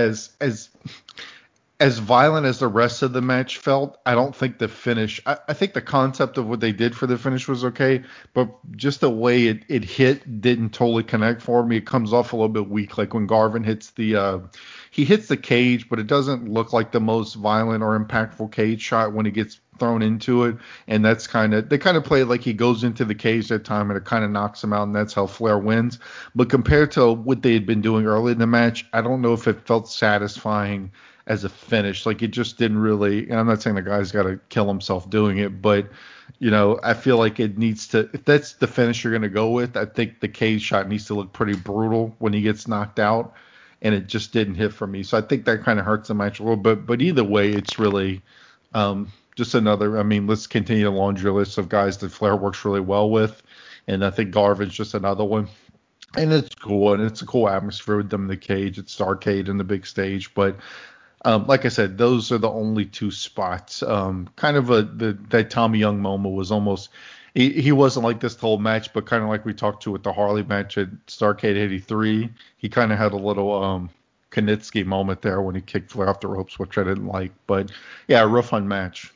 as violent as the rest of the match felt, I don't think the finish. I think the concept of what they did for the finish was okay, but just the way it hit didn't totally connect for me. It comes off a little bit weak, like when Garvin hits he hits the cage, but it doesn't look like the most violent or impactful cage shot when he gets thrown into it. And that's they kind of play it like he goes into the cage that time and it kind of knocks him out, and that's how Flair wins. But compared to what they had been doing early in the match, I don't know if it felt satisfying as a finish. Like it just didn't really. And I'm not saying the guy's got to kill himself doing it, but I feel like it needs to. If that's the finish you're going to go with, I think the cage shot needs to look pretty brutal when he gets knocked out, and it just didn't hit for me. So I think that kind of hurts the match a little bit. But either way, it's really just another. I mean, let's continue the laundry list of guys that Flair works really well with, and I think Garvin's just another one. And it's cool, and it's a cool atmosphere with them in the cage. It's Starrcade and the big stage, but like I said, those are the only two spots. Kind of that Tommy Young moment was almost he wasn't like this the whole match, but kind of like we talked to with the Harley match at Starrcade 83. He kind of had a little Kanitsky moment there when he kicked Flair off the ropes, which I didn't like. But yeah, a real fun match.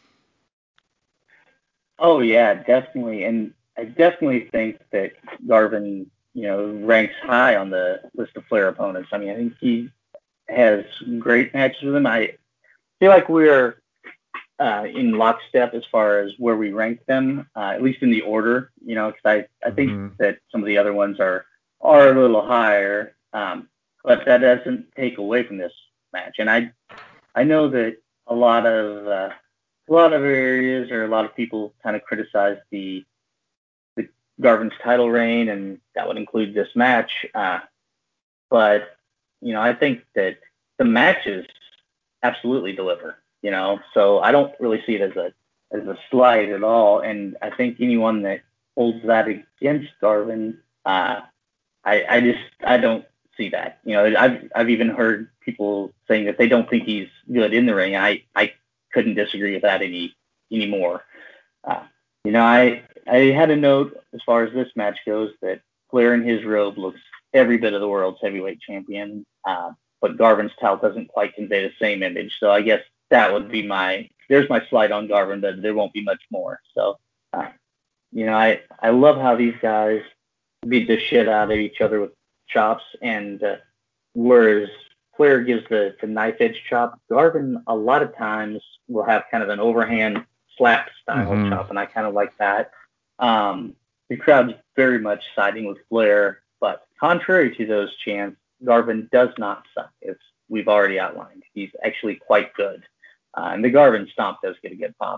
Oh yeah, definitely, and I definitely think that Garvin, ranks high on the list of Flair opponents. I mean, I think he has great matches with him. I feel like we're in lockstep as far as where we rank them, at least in the order. Because I think that some of the other ones are a little higher, but that doesn't take away from this match. And I know that a lot of areas or a lot of people kind of criticize the Garvin's title reign, and that would include this match. But I think that the matches absolutely deliver. So I don't really see it as a slight at all. And I think anyone that holds that against Garvin, I don't see that. I've even heard people saying that they don't think he's good in the ring. I couldn't disagree with that anymore. I had a note as far as this match goes that Flair in his robe looks every bit of the world's heavyweight champion, but Garvin's title doesn't quite convey the same image. So I guess that would be there's my slide on Garvin, but there won't be much more. So, I love how these guys beat the shit out of each other with chops, and whereas Flair gives the knife edge chop, Garvin a lot of times will have kind of an overhand slap style chop, and I kind of like that. The crowd's very much siding with Flair, but contrary to those chants, Garvin does not suck, as we've already outlined. He's actually quite good. And the Garvin stomp does get a good pop.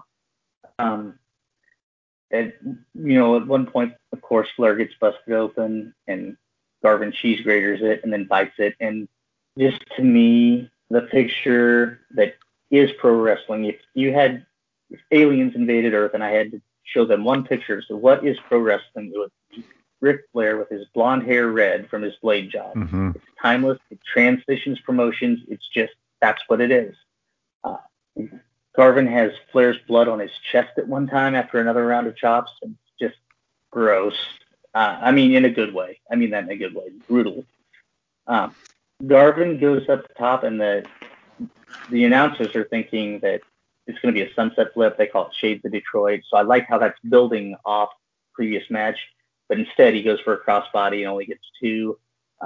At one point, of course, Flair gets busted open, and Garvin cheese graters it and then bites it. And just to me, the picture that is pro wrestling, if aliens invaded Earth and I had to show them one picture, so what is pro wrestling? It would be Ric Flair with his blonde hair red from his blade job. Mm-hmm. It's timeless. It transitions promotions. It's just, that's what it is. Garvin has Flair's blood on his chest at one time after another round of chops, and it's just gross. In a good way. I mean that in a good way. Brutal. Garvin goes up the top, and the announcers are thinking that it's going to be a sunset flip. They call it Shades of Detroit. So I like how that's building off previous match, but instead he goes for a crossbody and only gets 2.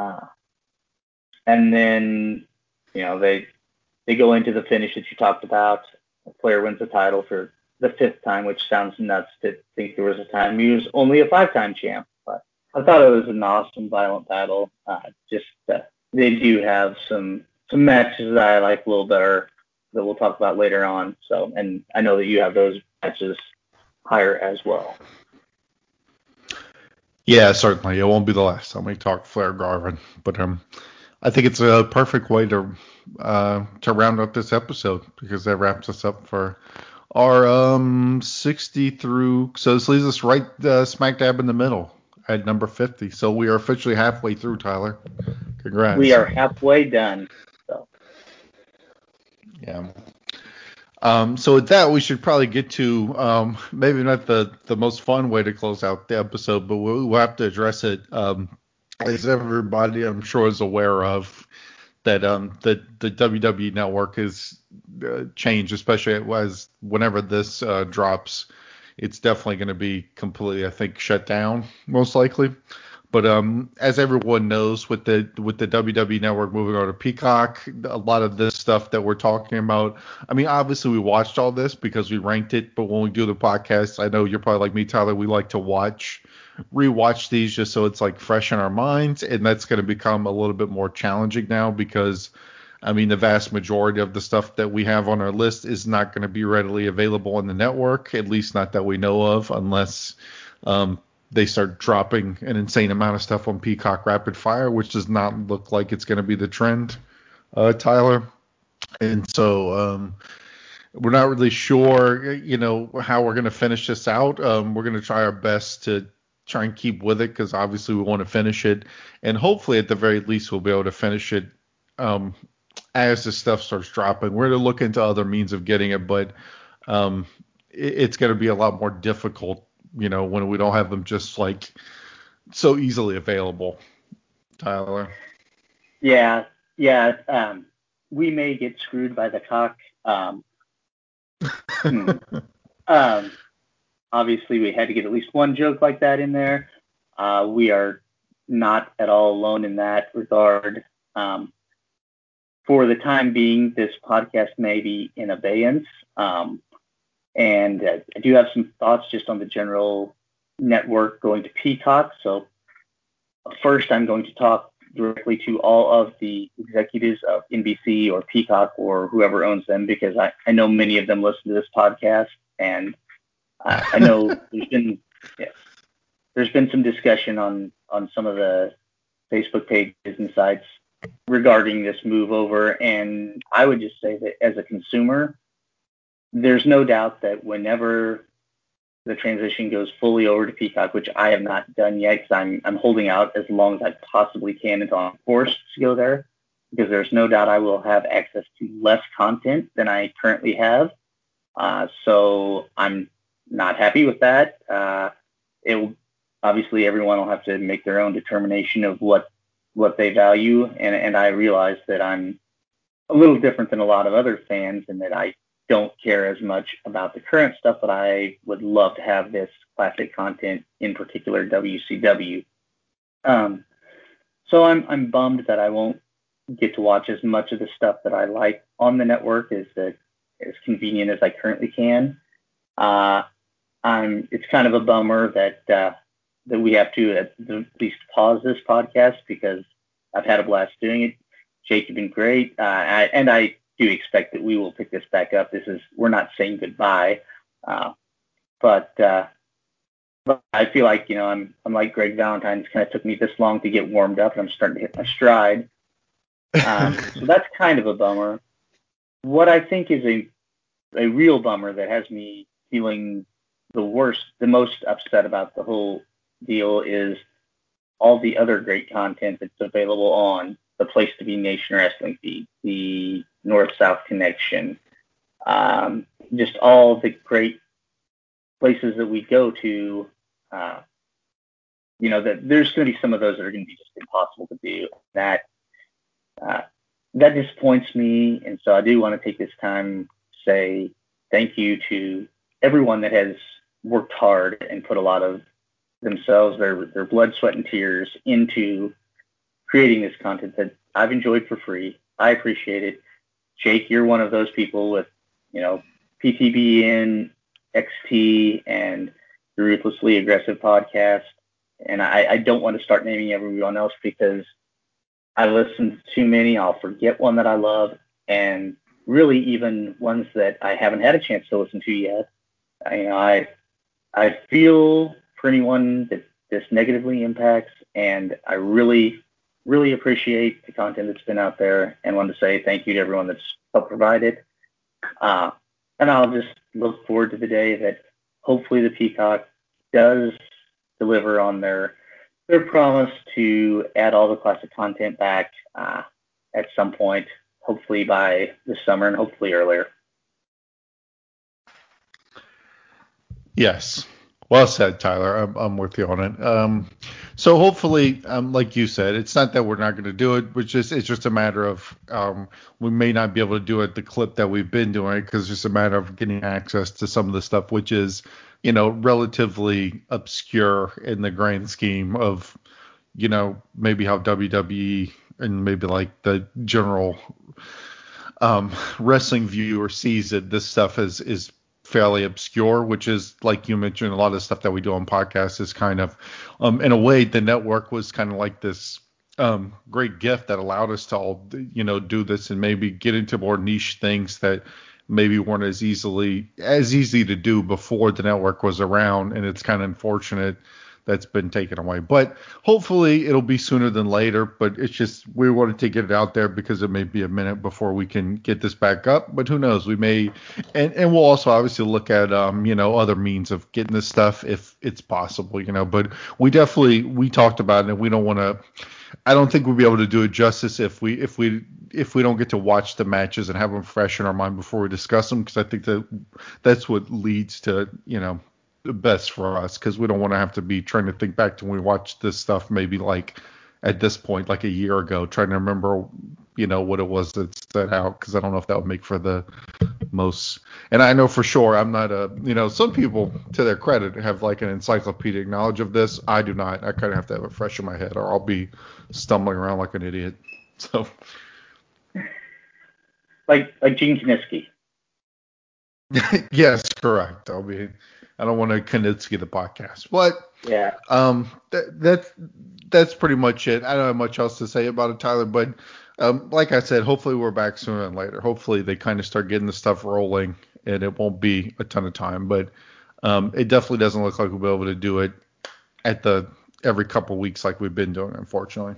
And then, they go into the finish that you talked about. Flair wins the title for the 5th time, which sounds nuts to think there was a time he was only a 5-time champ. But I thought it was an awesome, violent battle. They do have some matches that I like a little better that we'll talk about later on. So, and I know that you have those matches higher as well. Yeah, certainly. It won't be the last time we talk Flair Garvin, but I think it's a perfect way to round up this episode, because that wraps us up for our 60 through. So this leaves us right smack dab in the middle at number 50. So we are officially halfway through, Tyler. Congrats. We are halfway done. So. Yeah. So with that, we should probably get to maybe not the most fun way to close out the episode, but we'll have to address it. As everybody, I'm sure, is aware of, that the WWE Network has changed, especially as whenever this drops, it's definitely going to be completely, I think, shut down, most likely. But as everyone knows, with the WWE Network moving over to Peacock, a lot of this stuff that we're talking about, I mean, obviously we watched all this because we ranked it, but when we do the podcast, I know you're probably like me, Tyler, we like to rewatch these just so it's like fresh in our minds, and that's going to become a little bit more challenging now because, I mean, the vast majority of the stuff that we have on our list is not going to be readily available on the network, at least not that we know of, unless they start dropping an insane amount of stuff on Peacock rapid fire, which does not look like it's going to be the trend, Tyler. And so we're not really sure, how we're going to finish this out. We're going to try our best to try and keep with it, because obviously we want to finish it, and hopefully at the very least we'll be able to finish it as the stuff starts dropping. We're going to look into other means of getting it, but it's going to be a lot more difficult, when we don't have them just like so easily available. Tyler. Yeah. We may get screwed by the cock. Obviously, we had to get at least one joke like that in there. We are not at all alone in that regard. For the time being, this podcast may be in abeyance. And I do have some thoughts just on the general network going to Peacock. So first, I'm going to talk directly to all of the executives of NBC or Peacock or whoever owns them, because I know many of them listen to this podcast, and I know there's there's been some discussion on some of the Facebook pages and sites regarding this move over, and I would just say that as a consumer, there's no doubt that whenever the transition goes fully over to Peacock, which I have not done yet because I'm holding out as long as I possibly can until I'm forced to go there, because there's no doubt I will have access to less content than I currently have. So I'm not happy with that. It will, obviously everyone will have to make their own determination of what they value, and I realize that I'm a little different than a lot of other fans in that I don't care as much about the current stuff, but I would love to have this classic content, in particular WCW. So I'm bummed that I won't get to watch as much of the stuff that I like on the network as convenient as I currently can. It's kind of a bummer that we have to at least pause this podcast because I've had a blast doing it. Jake, you've been great, and I do expect that we will pick this back up. We're not saying goodbye, but I feel like I'm like Greg Valentine. It's kind of took me this long to get warmed up, and I'm starting to hit my stride. So that's kind of a bummer. What I think is a real bummer that has me feeling the most upset about the whole deal is all the other great content that's available on the Place to Be Nation Wrestling feed, the North-South Connection, just all the great places that we go to. That there's going to be some of those that are going to be just impossible to do. That disappoints me, and so I do want to take this time to say thank you to everyone that has worked hard and put a lot of themselves, their blood, sweat, and tears into creating this content that I've enjoyed for free. I appreciate it. Jake, you're one of those people with, PTBN, XT, and the Ruthlessly Aggressive podcast. And I don't want to start naming everyone else because I listen to too many. I'll forget one that I love, and really even ones that I haven't had a chance to listen to yet. I feel for anyone that this negatively impacts, and I really, really appreciate the content that's been out there, and want to say thank you to everyone that's helped provide it. And I'll just look forward to the day that hopefully the Peacock does deliver on their promise to add all the classic content back at some point, hopefully by the summer and hopefully earlier. Yes. Well said, Tyler. I'm with you on it. So hopefully, like you said, it's not that we're not going to do it, it's just a matter of we may not be able to do it the clip that we've been doing because it's just a matter of getting access to some of the stuff which is, relatively obscure in the grand scheme of, maybe how WWE and maybe like the general wrestling viewer sees it. This stuff is fairly obscure, which is, like you mentioned, a lot of the stuff that we do on podcasts is kind of, in a way, the network was kind of like this great gift that allowed us to all, do this and maybe get into more niche things that maybe weren't as easy to do before the network was around. And it's kind of unfortunate that's been taken away, but hopefully it'll be sooner than later. But it's just, we wanted to get it out there because it may be a minute before we can get this back up, but who knows, we may, and we'll also obviously look at, other means of getting this stuff if it's possible, but we talked about it, and we don't want to, I don't think we'll be able to do it justice if we don't get to watch the matches and have them fresh in our mind before we discuss them, because I think that's what leads to, the best for us, because we don't want to have to be trying to think back to when we watched this stuff maybe like at this point like a year ago, trying to remember what it was that set out, because I don't know if that would make for the most. And I know for sure I'm not some people, to their credit, have like an encyclopedic knowledge of this. I do not. I kind of have to have it fresh in my head, or I'll be stumbling around like an idiot. So like Gene Kiniski. Yes, correct. I don't want to Kanitsky the podcast, but yeah, that's pretty much it. I don't have much else to say about it, Tyler, but like I said, hopefully we're back sooner than later. Hopefully they kind of start getting the stuff rolling, and it won't be a ton of time, but it definitely doesn't look like we'll be able to do it at the every couple weeks like we've been doing, unfortunately.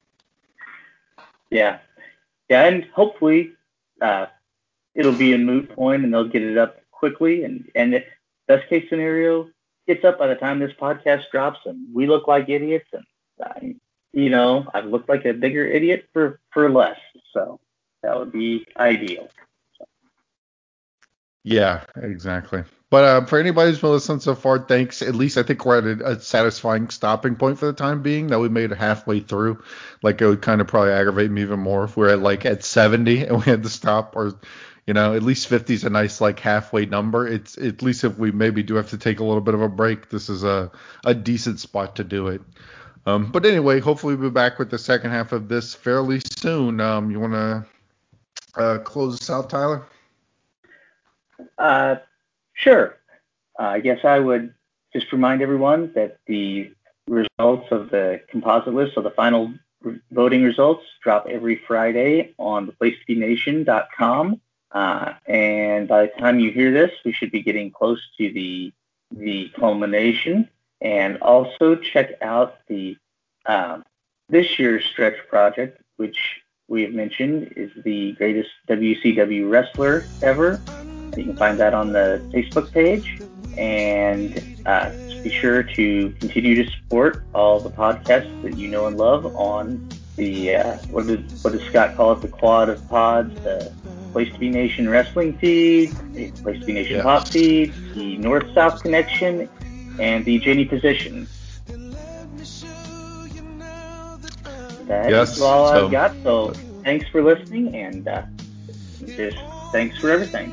Yeah, and hopefully it'll be a moot point and they'll get it up quickly. And best case scenario, it's up by the time this podcast drops, and we look like idiots. And I've looked like a bigger idiot for less, so that would be ideal. Yeah, exactly. But for anybody who's been listening so far, thanks. At least I think we're at a satisfying stopping point for the time being. That we made it halfway through. Like, it would kind of probably aggravate me even more if we're at 70 and we had to stop, or at least 50 is a nice like halfway number. It's at least if we maybe do have to take a little bit of a break, this is a decent spot to do it. But anyway, hopefully we'll be back with the second half of this fairly soon. You want to close us out, Tyler? Sure. I guess I would just remind everyone that the results of the composite list, so the final voting results, drop every Friday on theplacetobenation.com. And by the time you hear this, we should be getting close to the culmination. And also check out the this year's stretch project, which we have mentioned is the greatest WCW wrestler ever. You can find that on the Facebook page. And be sure to continue to support all the podcasts that you know and love on the, what does Scott call it, the quad of pods, the Place to Be Nation wrestling feed, the Place to Be Nation pop feed, the North-South connection, and the Jenny position. That's all I've got. So thanks for listening, and just thanks for everything.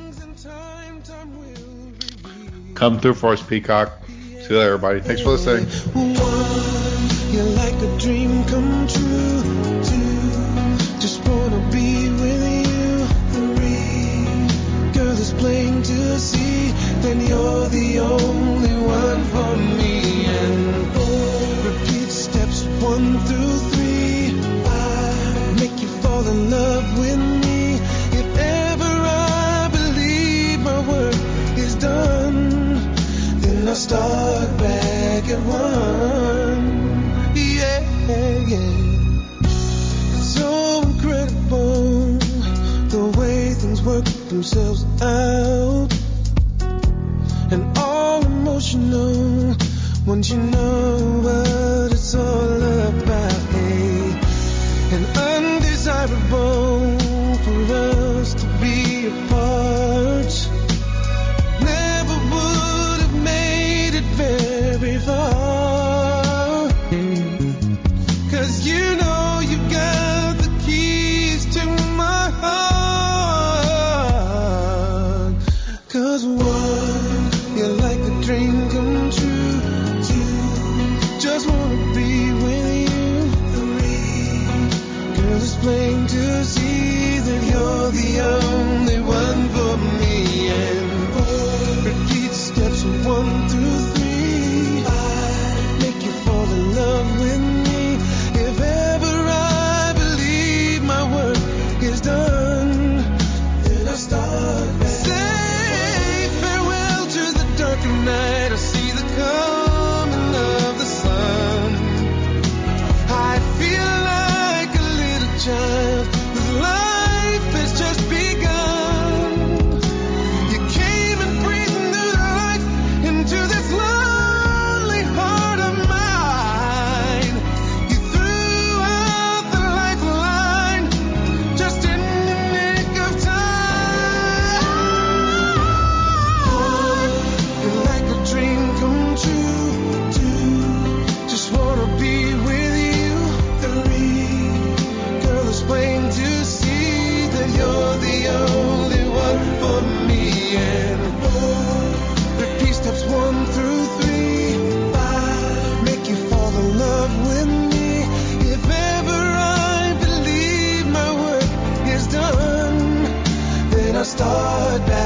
Come through for us, Peacock. See you later, everybody. Thanks for listening. You're like a dream come true. Two, just wanna be with you. Three, girl, it's plain to see that you're the only one for me. And four, repeat steps 1 through 3. 5, make you fall in love with me. If ever I believe my work is done, then I'll start back at 1. Yeah. So incredible the way things work themselves out, and all emotional once you know what it's all about. Hey, and undesirable for us to be apart. Never would have made it very far. 'Cause you know you got the keys to my heart. 'Cause 1, you're like a dream come true. 2, just wanna be with you. 3, girl, it's plain to see that you're the only one for me. And 4, repeat steps 1 through 3. 5, make you fall in love with me. If ever I believe my work is done, then I start back. Say farewell to the darker night. I see the coming of the sun. I feel like a little child whose life has just begun. You came and breathed new life into this lonely heart of mine. You threw out the lifeline just in the nick of time. You're like a dream come true. 2, just wanna be with you. 3, girl, it's plain to see that you're the only one for me. And 4, repeat steps 1 through 3. 5, make you fall in love with me. If ever I believe my work is done, then I start back.